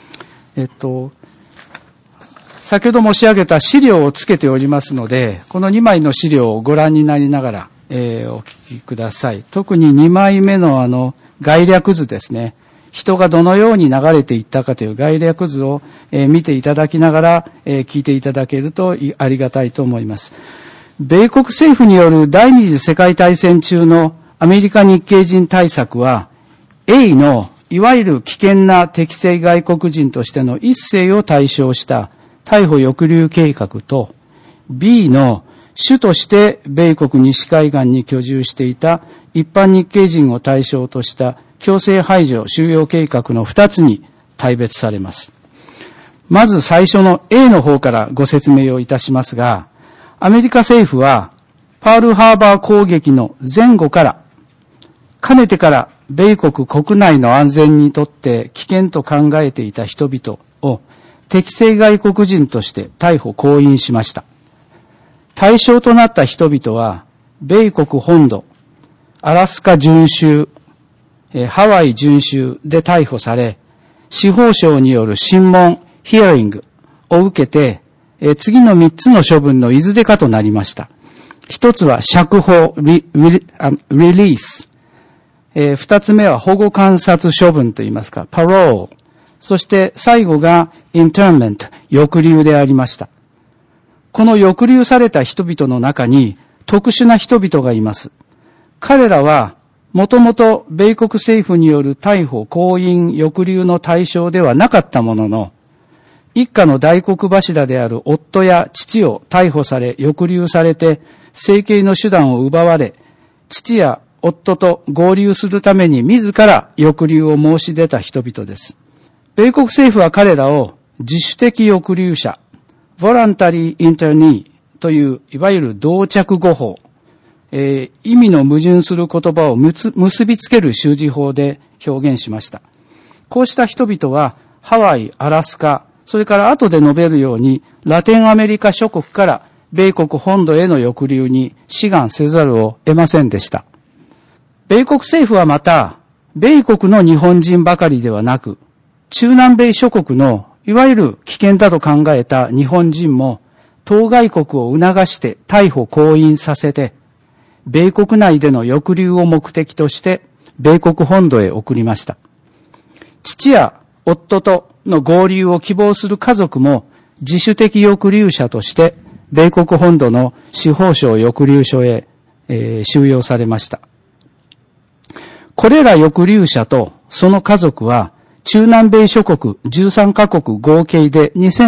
先ほど申し上げた資料をつけておりますので、この2枚の資料をご覧になりながら、お聞きください。特に2枚目の概略図ですね。人がどのように流れていったかという概略図を、見ていただきながら、聞いていただけるとありがたいと思います。米国政府による第二次世界大戦中のアメリカ日系人対策は、A のいわゆる危険な敵性外国人としての一世を対象した逮捕抑留計画と、B の主として米国西海岸に居住していた一般日系人を対象とした強制排除収容計画の2つに大別されます。まず最初の A の方からご説明をいたしますが、アメリカ政府はパールハーバー攻撃の前後から、かねてから米国国内の安全にとって危険と考えていた人々を敵性外国人として逮捕攻印しました。対象となった人々は、米国本土、アラスカ準州、ハワイ準州で逮捕され、司法省による審問、ヒアリングを受けて、次の3つの処分のいずれかとなりました。一つは釈放、リリース。2つ目は保護観察処分といいますか、パロール。そして最後がインターメント、抑留でありました。この抑留された人々の中に特殊な人々がいます。彼らはもともと米国政府による逮捕、攻印、抑留の対象ではなかったものの、一家の大黒柱である夫や父を逮捕され、抑留されて、生計の手段を奪われ、父や夫と合流するために自ら抑留を申し出た人々です。米国政府は彼らを自主的抑留者、voluntary internee といういわゆる同着語法、意味の矛盾する言葉を結びつける習字法で表現しました。こうした人々はハワイ、アラスカ、それから後で述べるようにラテンアメリカ諸国から米国本土への抑留に志願せざるを得ませんでした。米国政府はまた、米国の日本人ばかりではなく、中南米諸国のいわゆる危険だと考えた日本人も当該国を促して逮捕攻印させて、米国内での抑留を目的として米国本土へ送りました。父や夫との合流を希望する家族も自主的抑留者として米国本土の司法省抑留所へ、収容されました。これら抑留者とその家族は中南米諸国13カ国合計で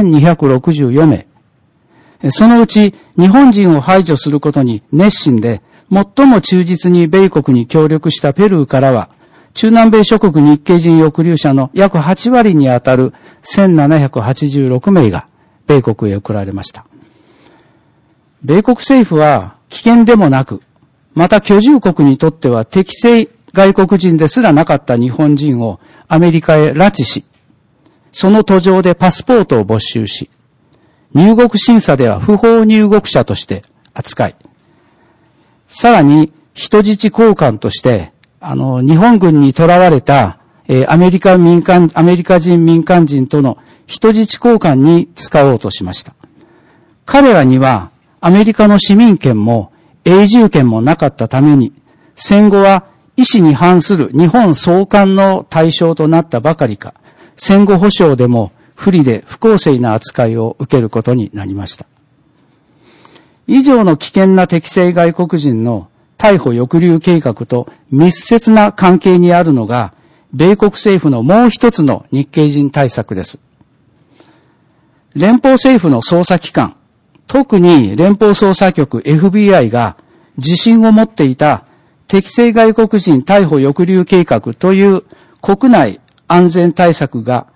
2264名。そのうち日本人を排除することに熱心で最も忠実に米国に協力したペルーからは中南米諸国日系人抑留者の約8割にあたる1786名が米国へ送られました。米国政府は危険でもなく、また居住国にとっては適正外国人ですらなかった日本人をアメリカへ拉致し、その途上でパスポートを没収し、 入国審査では不法入国者として扱い、さらに人質交換として、日本軍に囚われた、アメリカ人民間人との人質交換に使おうとしました。彼らにはアメリカの市民権も永住権もなかったために、戦後は意思に反する日本送還の対象となったばかりか、戦後保障でも不利で不公正な扱いを受けることになりました。以上の危険な敵性外国人の逮捕抑留計画と密接な関係にあるのが、米国政府のもう一つの日系人対策です。連邦政府の捜査機関、特に連邦捜査局 FBI が自信を持っていた敵性外国人逮捕抑留計画という国内安全対策が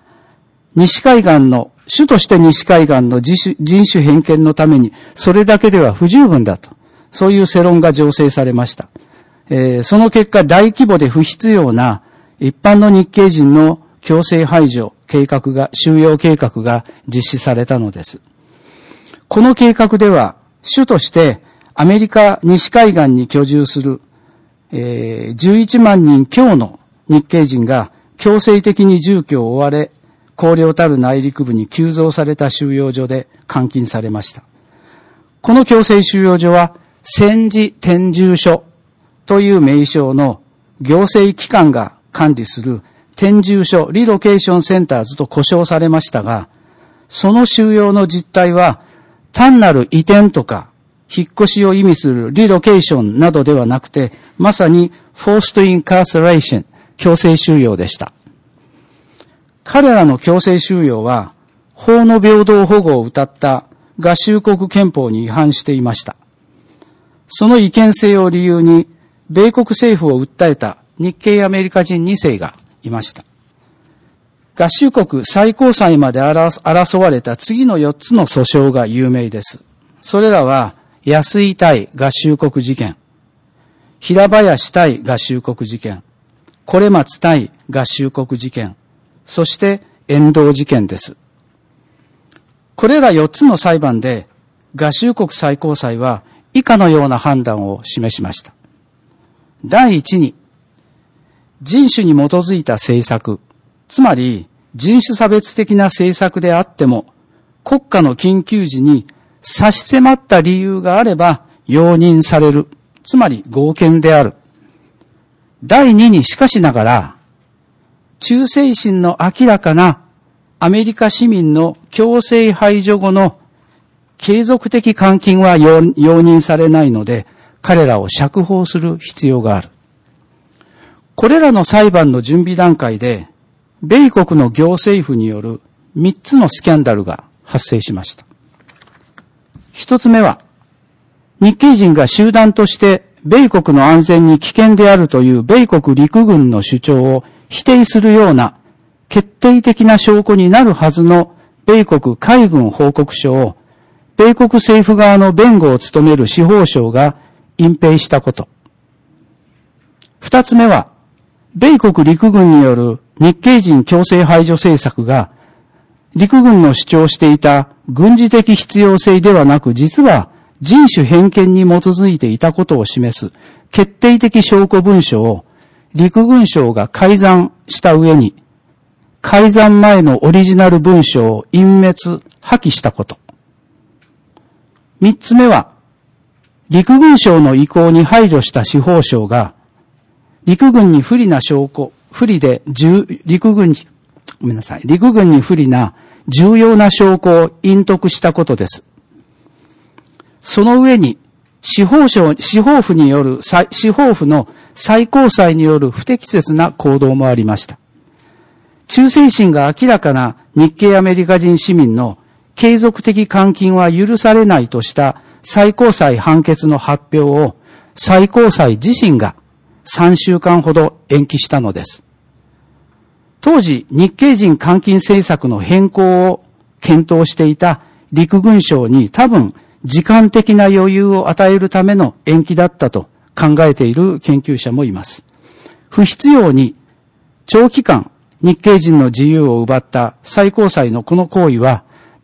主として西海岸の人種偏見のためにそれだけでは不十分だと、そういう世論が醸成されました。その結果、大規模で不必要な一般の日系人の強制排除収容計画が実施されたのです。この計画では、主としてアメリカ西海岸に居住する、11万人強の日系人が強制的に住居を追われ、荒涼たる内陸部に急増された収容所で監禁されました。この強制収容所は、戦時転住所という名称の行政機関が管理する転住所リロケーションセンターズと呼称されましたが、その収容の実態は単なる移転とか引っ越しを意味するリロケーションなどではなくて、まさにフォーストインカーセレーション、強制収容でした。彼らの強制収容は法の平等保護を謳った合衆国憲法に違反していました。その違憲性を理由に米国政府を訴えた日系アメリカ人2世がいました。合衆国最高裁まで争われた次の4つの訴訟が有名です。それらは安井対合衆国事件、平林対合衆国事件、是松対合衆国事件、そして遠藤事件です。これら4つの裁判で合衆国最高裁は以下のような判断を示しました。第一に、人種に基づいた政策、つまり人種差別的な政策であっても、国家の緊急時に差し迫った理由があれば容認される、つまり合憲である。第二に、しかしながら、忠誠心の明らかなアメリカ市民の強制排除後の継続的監禁は容認されないので、彼らを釈放する必要がある。これらの裁判の準備段階で、米国の行政府による3つのスキャンダルが発生しました。1つ目は、日系人が集団として米国の安全に危険であるという米国陸軍の主張を否定するような決定的な証拠になるはずの米国海軍報告書を米国政府側の弁護を務める司法省が隠蔽したこと。2つ目は、米国陸軍による日系人強制排除政策が陸軍の主張していた軍事的必要性ではなく、実は人種偏見に基づいていたことを示す決定的証拠文書を陸軍省が改ざんした上に、改ざん前のオリジナル文書を隠滅、破棄したこと。3つ目は、陸軍省の意向に配慮した司法省が、陸軍に不利な証拠、陸軍に不利な重要な証拠を隠匿したことです。その上に、司法府の最高裁による不適切な行動もありました。忠誠心が明らかな日系アメリカ人市民の継続的監禁は許されないとした最高裁判決の発表を最高裁自身が3週間ほど延期したのです。当時、日系人監禁政策の変更を検討していた陸軍省に多分時間的な余裕を与えるための延期だったと考えている研究者もいます。不必要に長期間日系人の自由を奪った最高裁のこの行為は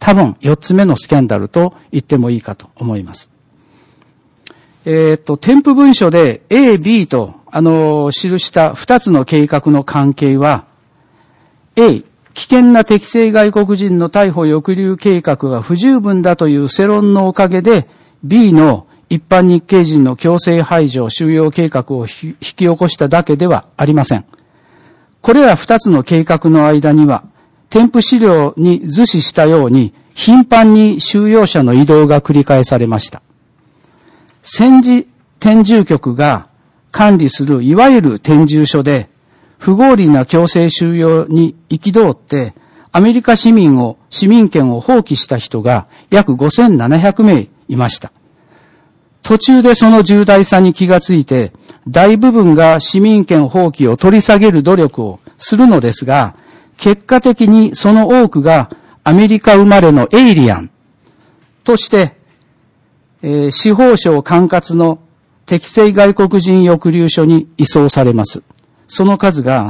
多分4つ目のスキャンダルと言ってもいいかと思います。添付文書で A、B と、記した2つの計画の関係は、A、危険な敵性外国人の逮捕抑留計画が不十分だという世論のおかげで、B の一般日系人の強制排除収容計画を引き起こしただけではありません。これら2つの計画の間には、添付資料に図示したように、頻繁に収容者の移動が繰り返されました。戦時転住局が管理するいわゆる転住所で、不合理な強制収容に憤って、アメリカ市民権を放棄した人が約5700名いました。途中でその重大さに気がついて、大部分が市民権放棄を取り下げる努力をするのですが、結果的にその多くがアメリカ生まれのエイリアンとして、司法省管轄の敵性外国人抑留所に移送されます。その数が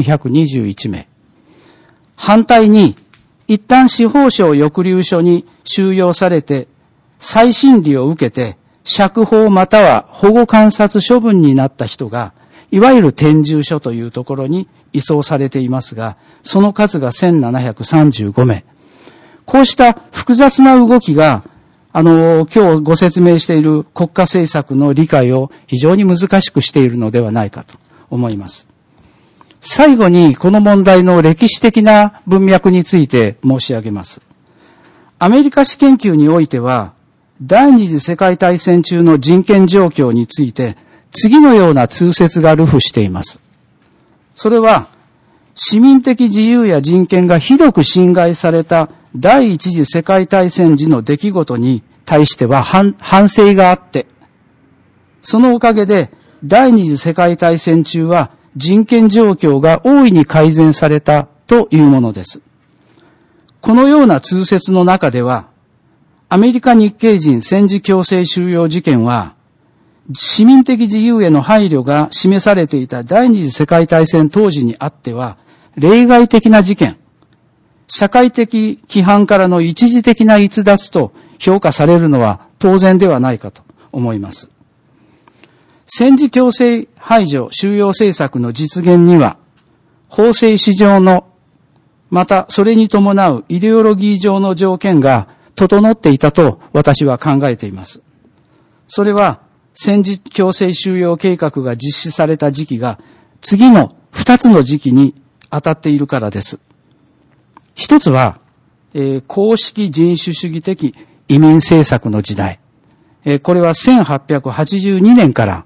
3121名。反対に、一旦司法省抑留所に収容されて、再審理を受けて、釈放または保護観察処分になった人が、いわゆる転住所というところに移送されていますが、その数が1735名。こうした複雑な動きが、今日ご説明している国家政策の理解を非常に難しくしているのではないかと思います。最後にこの問題の歴史的な文脈について申し上げます。アメリカ史研究においては、第二次世界大戦中の人権状況について次のような通説が流布しています。それは、市民的自由や人権がひどく侵害された第一次世界大戦時の出来事に対しては反省があって、そのおかげで第二次世界大戦中は人権状況が大いに改善されたというものです。このような通説の中では、アメリカ日系人戦時強制収容事件は、市民的自由への配慮が示されていた第二次世界大戦当時にあっては、例外的な事件、社会的規範からの一時的な逸脱と評価されるのは当然ではないかと思います。戦時強制排除収容政策の実現には、法制史上の、またそれに伴うイデオロギー上の条件が整っていたと私は考えています。それは、戦時強制収容計画が実施された時期が次の2つの時期に当たっているからです。一つは、公式人種主義的移民政策の時代。これは1882年から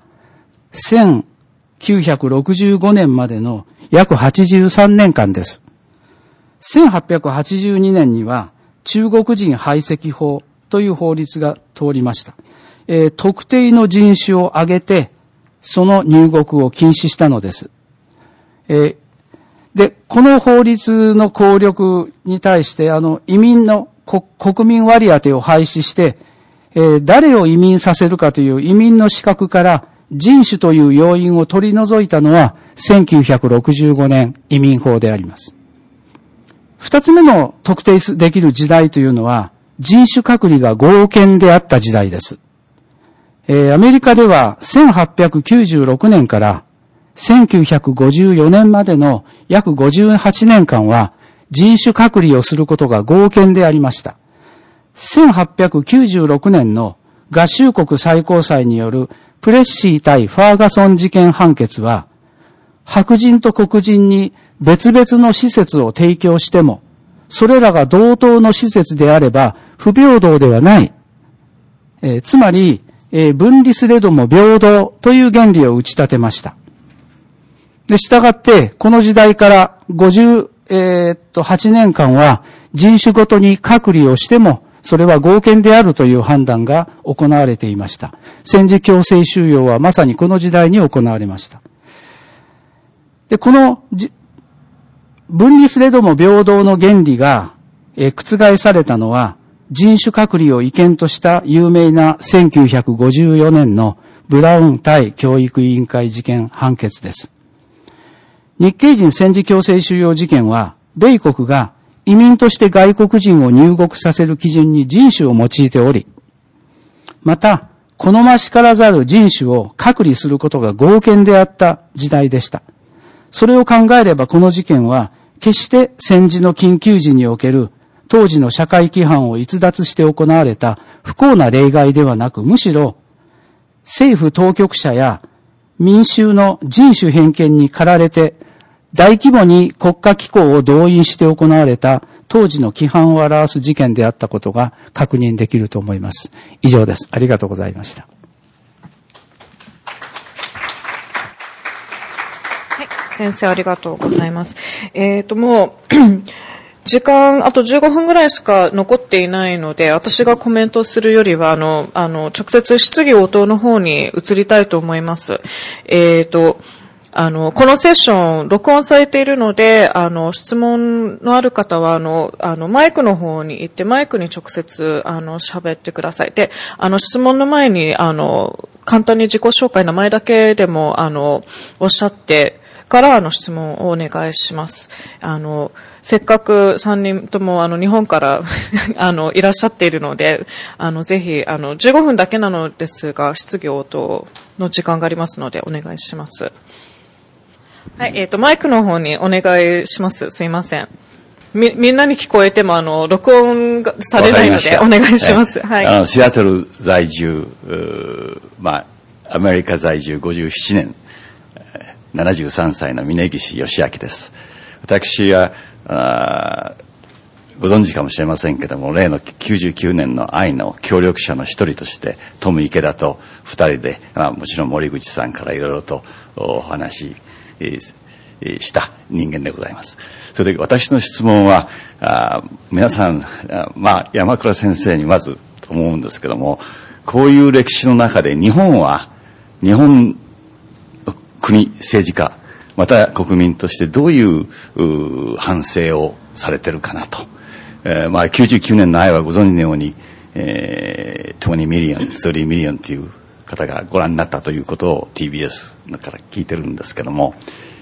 1965年までの約83年間です。1882年には中国人排斥法という法律が通りました。特定の人種を挙げてその入国を禁止したのです。で、この法律の効力に対して、移民の国民割り当てを廃止して、誰を移民させるかという移民の資格から人種という要因を取り除いたのは1965年移民法であります。二つ目の特定できる時代というのは人種隔離が合憲であった時代です。アメリカでは1896年から1954年までの約58年間は人種隔離をすることが合憲でありました。1896年の合衆国最高裁によるプレッシー対ファーガソン事件判決は、白人と黒人に別々の施設を提供しても、それらが同等の施設であれば不平等ではない。つまり、分離すれども平等という原理を打ち立てました。で、従って、この時代から58年間は人種ごとに隔離をしても、それは合憲であるという判断が行われていました。戦時強制収容はまさにこの時代に行われました。で、この分離すれども平等の原理が覆されたのは、人種隔離を違憲とした有名な1954年のブラウン対教育委員会事件判決です。日系人戦時強制収容事件は、米国が移民として外国人を入国させる基準に人種を用いており、また、好ましからざる人種を隔離することが合憲であった時代でした。それを考えればこの事件は、決して戦時の緊急時における当時の社会規範を逸脱して行われた不幸な例外ではなく、むしろ政府当局者や民衆の人種偏見に駆られて大規模に国家機構を動員して行われた当時の規範を表す事件であったことが確認できると思います。以上です。ありがとうございました。 はい、先生ありがとうございます。もう時間あと15分ぐらいしか残っていないので、私がコメントするよりは直接質疑応答の方に移りたいと思います。このセッション、録音されているので、質問のある方は、マイクの方に行って、マイクに直接、喋ってください。で、質問の前に、簡単に自己紹介、名前だけでも、おっしゃってから、質問をお願いします。せっかく3人とも、日本から、いらっしゃっているので、ぜひ、15分だけなのですが、質疑応答の時間がありますので、お願いします。はい、マイクの方にお願いします。すいません。みんなに聞こえても、録音されないので、お願いします。はい。 シアトル在住、アメリカ在住57年、73歳の峯岸義明です。私は、ご存知かもしれませんけども、例の99年の愛の協力者の一人として、トム池田と二人で、もちろん森口さんからいろいろとお話した人間でございます。それで私の質問は、皆さん、山倉先生にまずと思うんですけども、こういう歴史の中で日本は、日本の国、政治家、また国民としてどういう反省をされてるかなと。99年の愛はご存知のように、20ミリオン、30ミリオンという方がご覧になったということを TBS から聞いてるんですけども、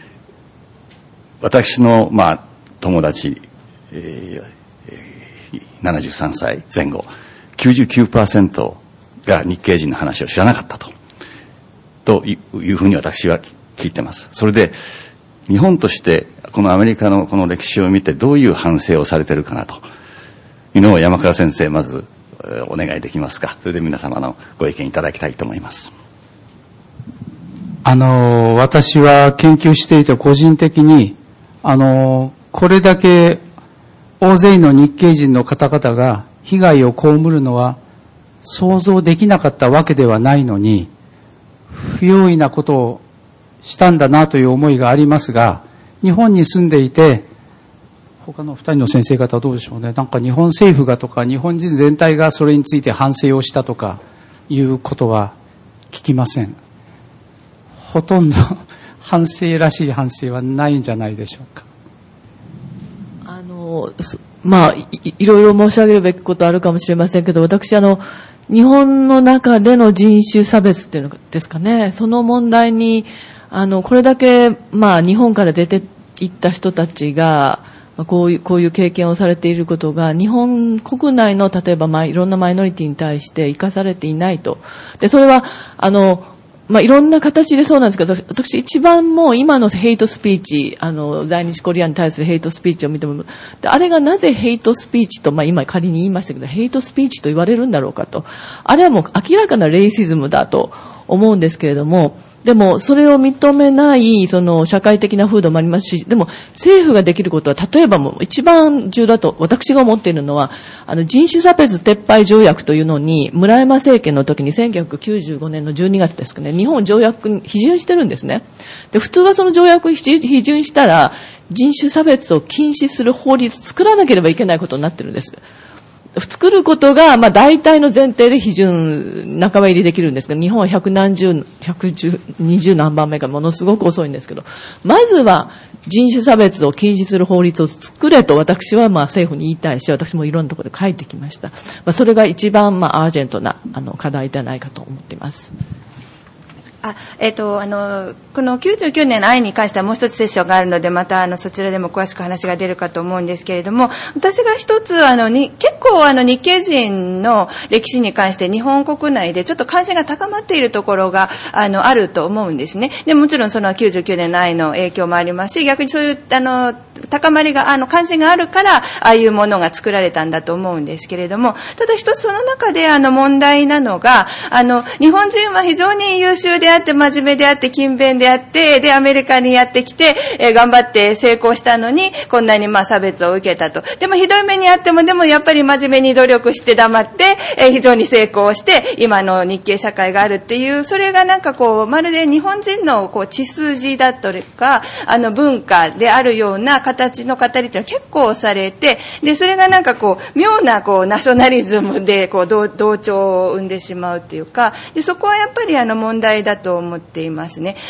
私の友達、73歳前後 99% が日系人の話を知らなかったというふうに私は聞いてます。それで日本としてこのアメリカのこの歴史を見てどういう反省をされているかなというのを山倉先生まずお願いできますか。それで皆様のご意見いただきたいと思います。 私は研究していて個人的にこれだけ大勢の日系人の方々が被害を被るのは想像できなかったわけではないのに、不用意なことをしたんだなという思いがありますが、日本に住んでいて、他の二人の先生方はどうでしょうね。なんか日本政府がとか日本人全体がそれについて反省をしたとかいうことは聞きません。ほとんど反省らしい反省はないんじゃないでしょうか。 いろいろ申し上げるべきことあるかもしれませんけど、私日本の中での人種差別っていうのですかね、その問題にこれだけ日本から出て行った人たちがこういう経験をされていることが日本国内の例えばいろんなマイノリティに対して生かされていないと。でそれはいろんな形でそうなんですけど、私一番もう今のヘイトスピーチ、在日コリアンに対するヘイトスピーチを見ても、であれがなぜヘイトスピーチと、今仮に言いましたけど、ヘイトスピーチと言われるんだろうかと。あれはもう明らかなレイシズムだと思うんですけれども、でもそれを認めない社会的な風土もありますし、でも政府ができることは、例えばもう一番重要だと私が思っているのは、人種差別撤廃条約というのに村山政権の時に1995年の12月ですかね、日本条約に批准してるんですね。で普通はその条約に批准したら人種差別を禁止する法律作らなければいけないことになってるんです。作ることが、大体の前提で批准、仲間入りできるんですけど、日本は120何番目かものすごく遅いんですけど、まずは人種差別を禁止する法律を作れと私は政府に言いたいし、私もいろんなところで書いてきました。それが一番アージェントな課題ではないかと思っています。 この99年の愛に関してはもう一つセッションがあるので、またそちらでも詳しく話が出るかと思うんですけれども、私が一つ結構日系人の歴史に関して日本国内でちょっと関心が高まっているところがあると思うんですね。でもちろんその99年の愛の影響もありますし、逆にそういう高まりが関心があるからああいうものが作られたんだと思うんですけれども、ただ一つその中で問題なのが日本人は非常に優秀であって真面目であって勤勉であって、でアメリカにやってきて、頑張って成功したのにこんなに差別を受けたと。でもひどい目にあってもでもやっぱり真面目に努力して黙って、非常に成功して今の日系社会があるっていう、それがなんかまるで日本人の血筋だとか文化であるような形の語りっていうのは結構されて、でそれがなんか妙なナショナリズムで同調を生んでしまうっていうか、でそこはやっぱり問題だと思っていますね。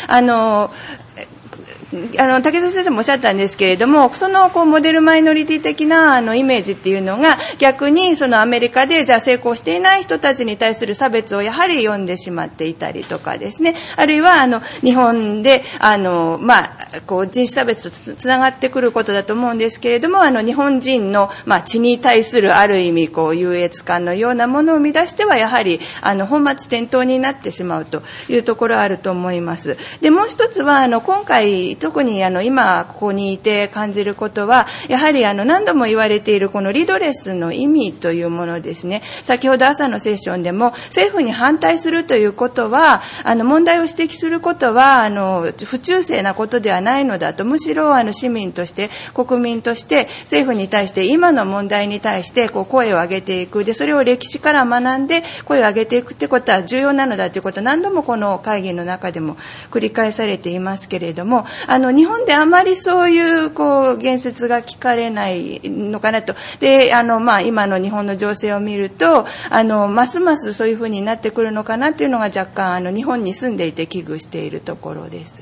竹澤先生もおっしゃったんですけれども、そのモデルマイノリティ的なイメージっていうのが逆にそのアメリカでじゃあ成功していない人たちに対する差別をやはり読んでしまっていたりとかですね、あるいは日本で人種差別とつながってくることだと思うんですけれども、日本人の血に対するある意味優越感のようなものを生み出してはやはり本末転倒になってしまうというところはあると思います。でもう一つは今回特に今ここにいて感じることは、やはり何度も言われているこのリドレスの意味というものですね。先ほど朝のセッションでも政府に反対するということは問題を指摘することは不忠誠なことではないのだと、むしろ市民として国民として政府に対して今の問題に対して声を上げていく、でそれを歴史から学んで声を上げていくということは重要なのだということを何度もこの会議の中でも繰り返されていますけれども、日本であまりそういう言説が聞かれないのかなと。で今の日本の情勢を見るとますますそういうふうになってくるのかなというのが若干日本に住んでいて危惧しているところです。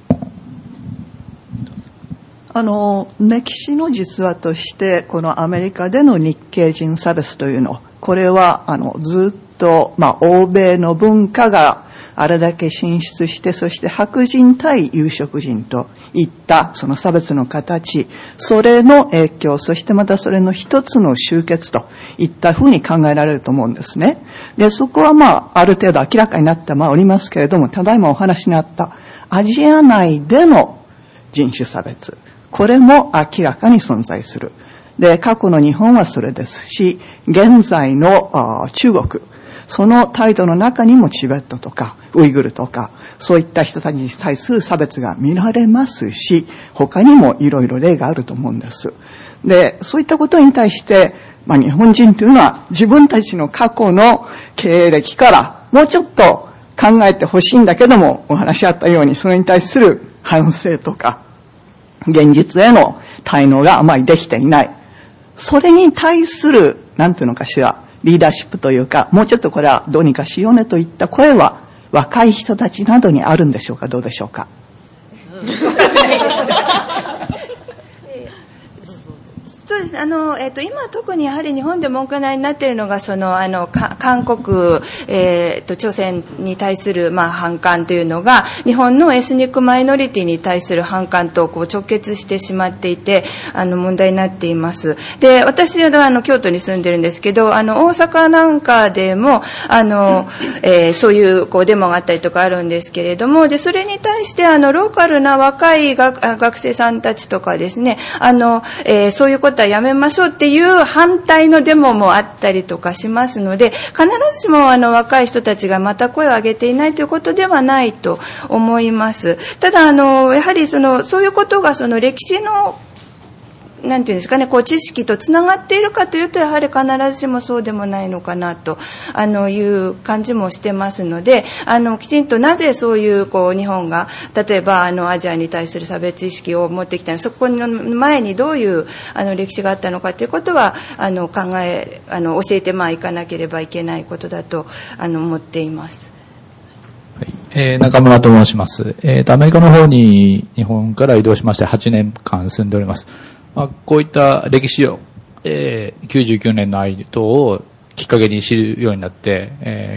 歴史の実話としてこのアメリカでの日系人差別というの、これはずっと、欧米の文化があれだけ進出して、そして白人対有色人といったその差別の形、それの影響、そしてまたそれの一つの集結といったふうに考えられると思うんですね。でそこはある程度明らかになっておりますけれども、ただいまお話にあったアジア内での人種差別、これも明らかに存在する。で過去の日本はそれですし、現在の中国、その態度の中にもチベットとかウイグルとかそういった人たちに対する差別が見られますし、他にもいろいろ例があると思うんです。でそういったことに対して、日本人というのは自分たちの過去の経歴からもうちょっと考えてほしいんだけども、お話あったようにそれに対する反省とか現実への対応があまりできていない。それに対するなんていうのかしら、リーダーシップというか、もうちょっとこれはどうにかしようねといった声は若い人たちなどにあるんでしょうか、どうでしょうか。 そうです。今特にやはり日本で文句なりになっているのが韓国、朝鮮に対する反感というのが日本のエスニックマイノリティに対する反感と直結してしまっていて問題になっています。で私は京都に住んでるんですけど、大阪なんかでもそういうデモがあったりとかあるんですけれども、でそれに対してローカルな若い学生さんたちとかですね、そういうことはやめましょうっていう反対のデモもあったりとかしますので、必ずしも若い人たちがまた声を上げていないということではないと思います。ただやはりそういうことが歴史のなんていうんですかね、知識とつながっているかというとやはり必ずしもそうでもないのかなという感じもしてますので、きちんとなぜそういう日本が例えばアジアに対する差別意識を持ってきたの、そこの前にどういう歴史があったのかということは教えていかなければいけないことだと思っています。 中村と申します。アメリカの方に日本から移動しまして8年間住んでおります。こういった歴史を、99年の愛等をきっかけに知るようになって、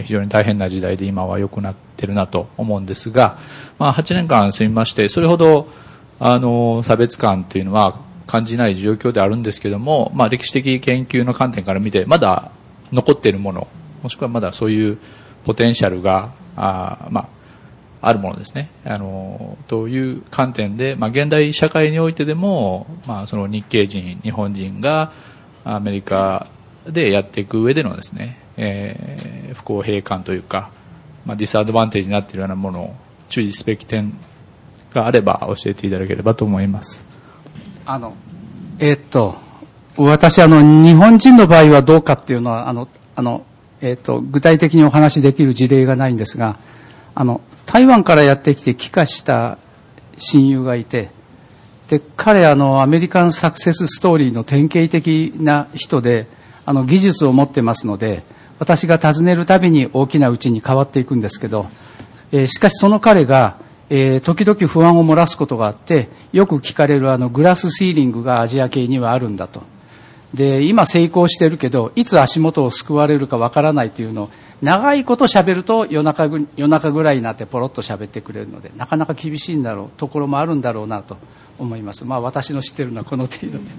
非常に大変な時代で今は良くなってるなと思うんですが、8年間住みまして、それほど、差別感というのは感じない状況であるんですけども、歴史的研究の観点から見て、まだ残っているもの、もしくはまだそういうポテンシャルが、あるものですね。という観点で、現代社会においてでも、その日系人、日本人がアメリカでやっていく上でのですね、不公平感というか、ディスアドバンテージになっているようなものを注意すべき点があれば教えていただければと思います。 私、日本人の場合はどうかっていうのは、具体的にお話しできる事例がないんですが、台湾からやってきて帰化した親友がいて、で、彼アメリカンサクセスストーリーの典型的な人で、技術を持ってますので、私が訪ねるたびに大きなうちに変わっていくんですけど、しかしその彼が、時々不安を漏らすことがあって、よく聞かれるグラスシーリングがアジア系にはあるんだと。で、今成功してるけど、いつ足元を救われるかわからないというのを、長いこと喋ると夜中ぐらいになってポロッと喋ってくれるので、なかなか厳しいところもあるんだろうなと思います。私の知ってるのはこの程度で。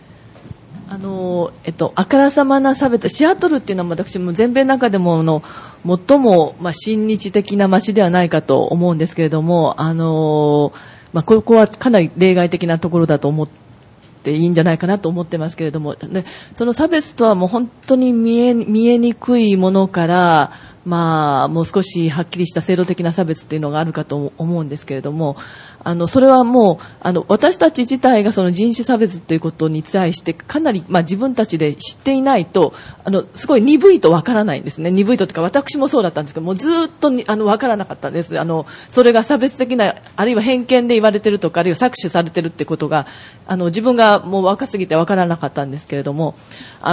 あからさまな差別、シアトルっていうのは私も全米の中でも最も親日的な街ではないかと思うんですけれども、ここはかなり例外的なところだと思っていいんじゃないかなと思ってますけれども、でその差別とはもう本当に見えにくいものから、もう少しはっきりした制度的な差別っていうのがあるかと思うんですけれども、それはもう私たち自体がその人種差別ということに対してかなり、自分たちで知っていないとすごい鈍いとわからないんですね。鈍いというか私もそうだったんですけども、ずっとわからなかったんです。それが差別的な、あるいは偏見で言われているとか、あるいは搾取されているってことが自分がもう若すぎてわからなかったんですけれども、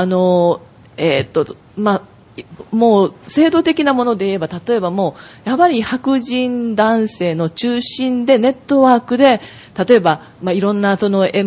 もう制度的なもので言えば、例えばもうやはり白人男性の中心でネットワークで、例えばいろんな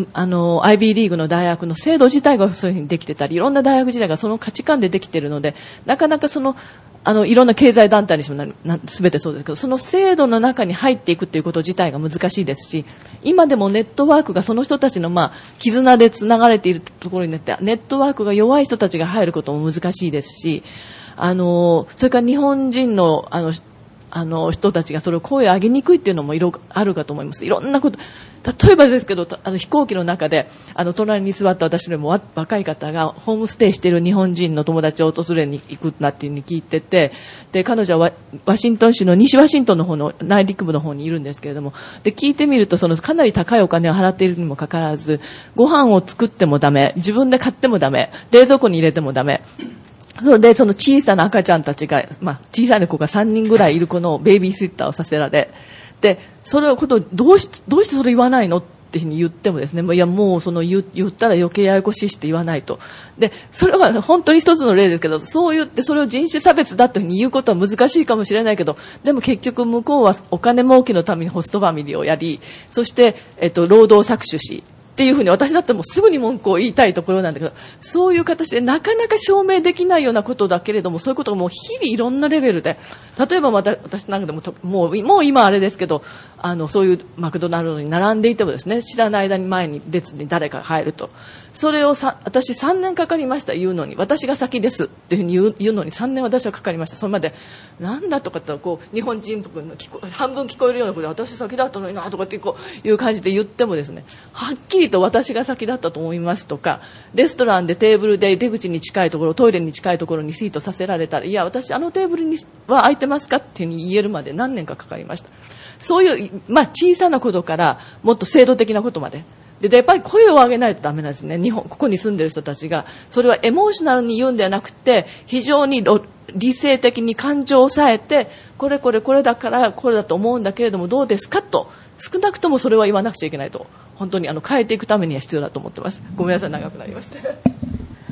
IB リーグの大学の制度自体がそういうふうにできてたり、いろんな大学自体がその価値観でできているので、なかなかいろんな経済団体にしても全てそうですけど、その制度の中に入っていくということ自体が難しいですし、今でもネットワークがその人たちの絆でつながれているところになって、ネットワークが弱い人たちが入ることも難しいですし、それから日本人の人たちがそれを声を上げにくいっていうのもあるかと思います。いろんなこと、例えばですけど、飛行機の中で隣に座った私よりも若い方がホームステイしている日本人の友達を訪れに行くなっていうふうに聞いてて、で彼女はワシントン州の西ワシントンの方の内陸部の方にいるんですけれども、で聞いてみるとかなり高いお金を払っているにもかかわらず、ご飯を作ってもダメ、自分で買ってもダメ、冷蔵庫に入れてもダメ、それで小さな赤ちゃんたちが、小さな子が3人ぐらいいる子のベイビーシッターをさせられ、でそれをことどうしてそれ言わないのっていうふうに言ってもですね、いやもう言ったら余計ややこしいしって言わないと。でそれは本当に一つの例ですけど、そう言ってそれを人種差別だというふうに言うことは難しいかもしれないけど、でも結局向こうはお金儲けのためにホストファミリーをやり、そして、労働搾取しっていうふうに、私だってもうすぐに文句を言いたいところなんだけど、そういう形でなかなか証明できないようなことだけれども、そういうことがもう日々いろんなレベルで、例えば私なんかでももう今あれですけど、そういうマクドナルドに並んでいてもですね、知らない間に前に列に誰かが入ると、それを私3年かかりました言うのに、私が先ですっていうふうに言うのに3年私はかかりました。それまでなんだとかって日本人っぽく半分聞こえるようなことで、私先だったのになとかっていう感じで言ってもですね、はっきりと私が先だったと思いますとか、レストランでテーブルで出口に近いところ、トイレに近いところにシートさせられたら、いや私テーブルには空いてますかっていうふうに言えるまで何年かかかりました。そういう、小さなことからもっと制度的なことまで。でやっぱり声を上げないとダメなんですね。ここに住んでる人たちがそれはエモーショナルに言うんではなくて、非常に理性的に感情を抑えて、これだからこれだと思うんだけれどもどうですかと、少なくともそれは言わなくちゃいけないと、本当に変えていくためには必要だと思ってます。ごめんなさい、長くなりました。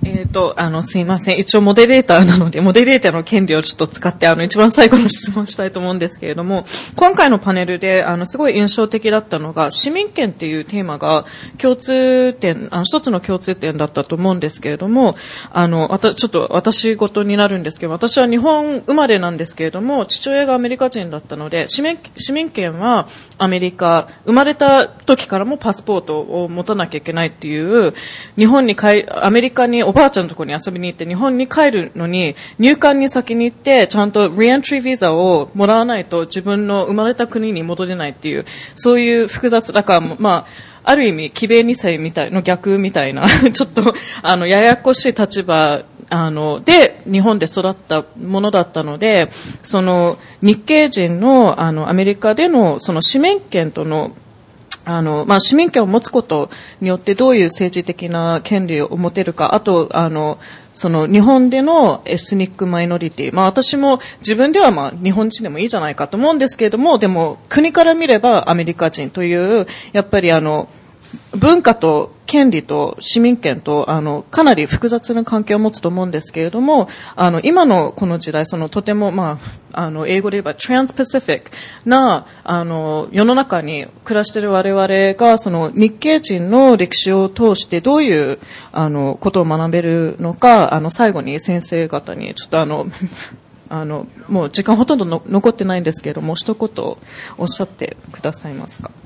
すいません。一応モデレーターなので、モデレーターの権利をちょっと使って、一番最後の質問したいと思うんですけれども、今回のパネルで、すごい印象的だったのが、市民権っていうテーマが一つの共通点だったと思うんですけれども、ちょっと私事になるんですけど、私は日本生まれなんですけれども、父親がアメリカ人だったので、市民権はアメリカ、生まれた時からもパスポートを持たなきゃいけないっていう、アメリカにおばあちゃんのところに遊びに行って日本に帰るのに入管に先に行ってちゃんとリエントリービザをもらわないと自分の生まれた国に戻れないっていう、そういう複雑だから、ある意味帰米2世みたいの逆みたいなちょっとややこしい立場で日本で育ったものだったので、その日系人のアメリカでのその市民権との市民権を持つことによってどういう政治的な権利を持てるか、あと、その日本でのエスニックマイノリティ、私も自分では日本人でもいいじゃないかと思うんですけれども、でも国から見ればアメリカ人という、やっぱり文化と権利と市民権とかなり複雑な関係を持つと思うんですけれども、今のこの時代、とても英語で言えばトランスパシフィックな世の中に暮らしている我々がその日系人の歴史を通してどういうことを学べるのか、最後に先生方にちょっともう時間ほとんど残ってないんですけれども、一言おっしゃってくださいますか。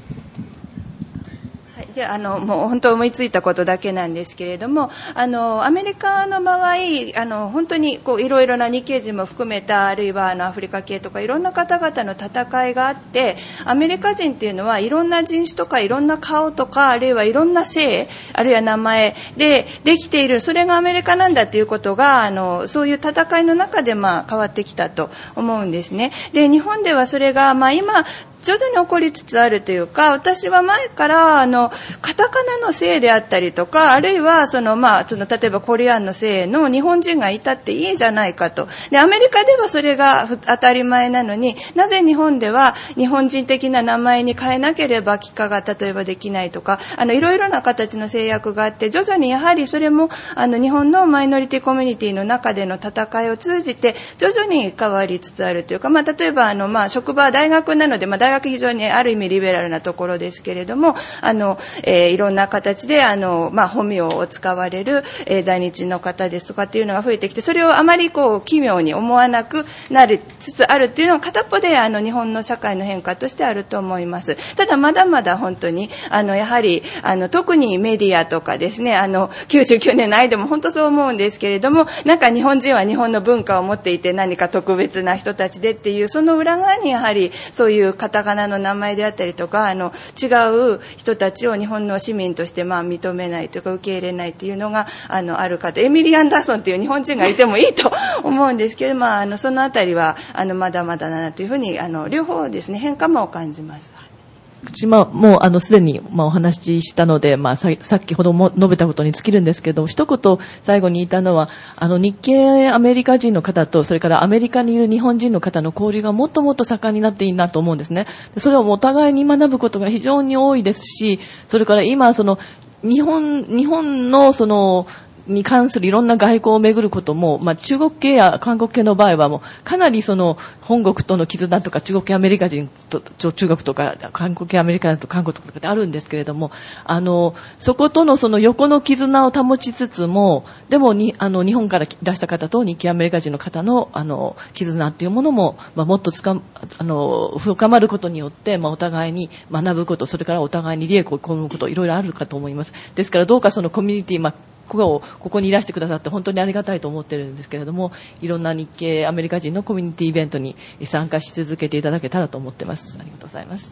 じゃあ、もう本当思いついたことだけなんですけれども、アメリカの場合、本当にいろいろな日系人も含めた、あるいはアフリカ系とかいろんな方々の戦いがあって、アメリカ人っていうのはいろんな人種とかいろんな顔とか、あるいはいろんな姓、あるいは名前でできている、それがアメリカなんだということが、そういう戦いの中で変わってきたと思うんですね。で、日本ではそれが、今、徐々に起こりつつあるというか、私は前からカタカナの姓であったりとか、あるいは例えばコリアンの姓の日本人がいたっていいじゃないかと。で、アメリカではそれが当たり前なのに、なぜ日本では日本人的な名前に変えなければ帰化が例えばできないとか、いろいろな形の制約があって、徐々にやはりそれも日本のマイノリティコミュニティの中での戦いを通じて徐々に変わりつつあるというか、例えば職場、大学なので、大学非常にある意味リベラルなところですけれども、いろんな形で本名を使われる、在日の方ですとかっていうのが増えてきて、それをあまり奇妙に思わなくなりつつあるっていうのは片っぽで日本の社会の変化としてあると思います。ただまだまだ本当にやはり特にメディアとかですね、99年の間も本当そう思うんですけれども、なんか日本人は日本の文化を持っていて何か特別な人たちでっていう、その裏側にやはりそういうカタカナの名前であったりとか、違う人たちを日本の市民として認めないというか受け入れないというのがあるかと。エミリー・アンダーソンという日本人がいてもいいと思うんですけど、そのあたりはまだまだだなというふうに両方ですね、変化も感じます。 もうすでにお話ししたので、先ほども述べたことに尽きるんですけど、一言最後に言ったのは、日系アメリカ人の方と、それからアメリカにいる日本人の方の交流がもっともっと盛んになっていいなと思うんですね。それをお互いに学ぶことが非常に多いですし、それから今日本のに関するいろんな外交をめぐることも、中国系や韓国系の場合はもうかなり本国との絆とか、中国系アメリカ人と中国とか韓国系アメリカ人と韓国とかってあるんですけれども、そことの横の絆を保ちつつも、でも日本からいらした方と日系アメリカ人の方の絆っていうものも、もっと深まることによって、お互いに学ぶこと、それからお互いに利益を被ること、いろいろあるかと思います。ですからどうかコミュニティ、ここにいらしてくださって本当にありがたいと思ってるんですけれども、いろんな日系アメリカ人のコミュニティイベントに参加し続けていただけたらと思ってます。ありがとうございます。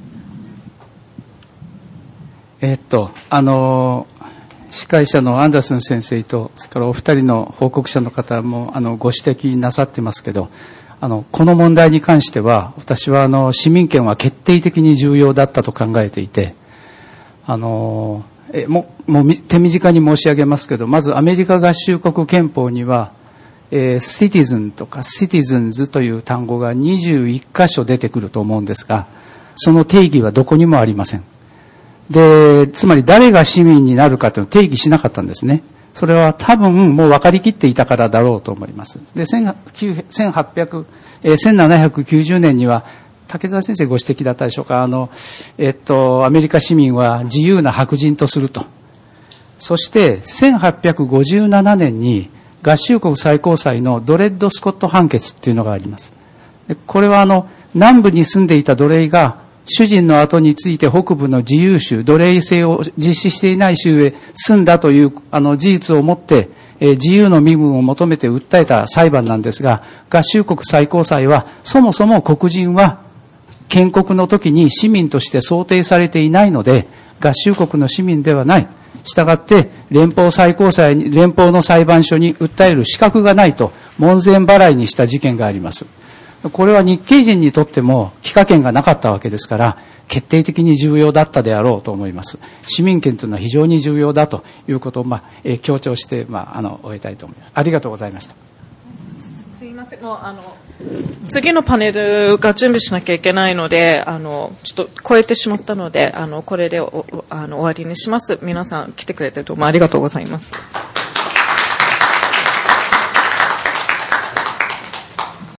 司会者のアンダーソン先生と、それからお二人の報告者の方もご指摘なさってますけど、この問題に関しては私は市民権は決定的に重要だったと考えていて、もう手短に申し上げますけど、まずアメリカ合衆国憲法には、citizen とか citizens という単語が21箇所出てくると思うんですが、その定義はどこにもありません。で、つまり誰が市民になるかというのを定義しなかったんですね。 それは多分もう分かりきっていたからだろうと思います。で、1790年には、竹澤先生ご指摘だったでしょうか、アメリカ市民は自由な白人とすると。そして、1857年に合衆国最高裁のドレッドスコット判決っていうのがあります。でこれは南部に住んでいた奴隷が主人の後について北部の自由州、奴隷制を実施していない州へ住んだという事実をもって、自由の身分を求めて訴えた裁判なんですが、合衆国最高裁はそもそも黒人は建国の時に市民として想定されていないので、合衆国の市民ではない。したがって連邦最高裁に、連邦の裁判所に訴える資格がないと門前払いにした事件があります。これは日系人にとっても非課権がなかったわけですから、決定的に重要だったであろうと思います。市民権というのは非常に重要だということを、強調して、終えたいと思います。ありがとうございました。 すいません。もう次のパネルが準備しなきゃいけないので、ちょっと超えてしまったので、これで終わりにします。皆さん来てくれてどうもありがとうございます。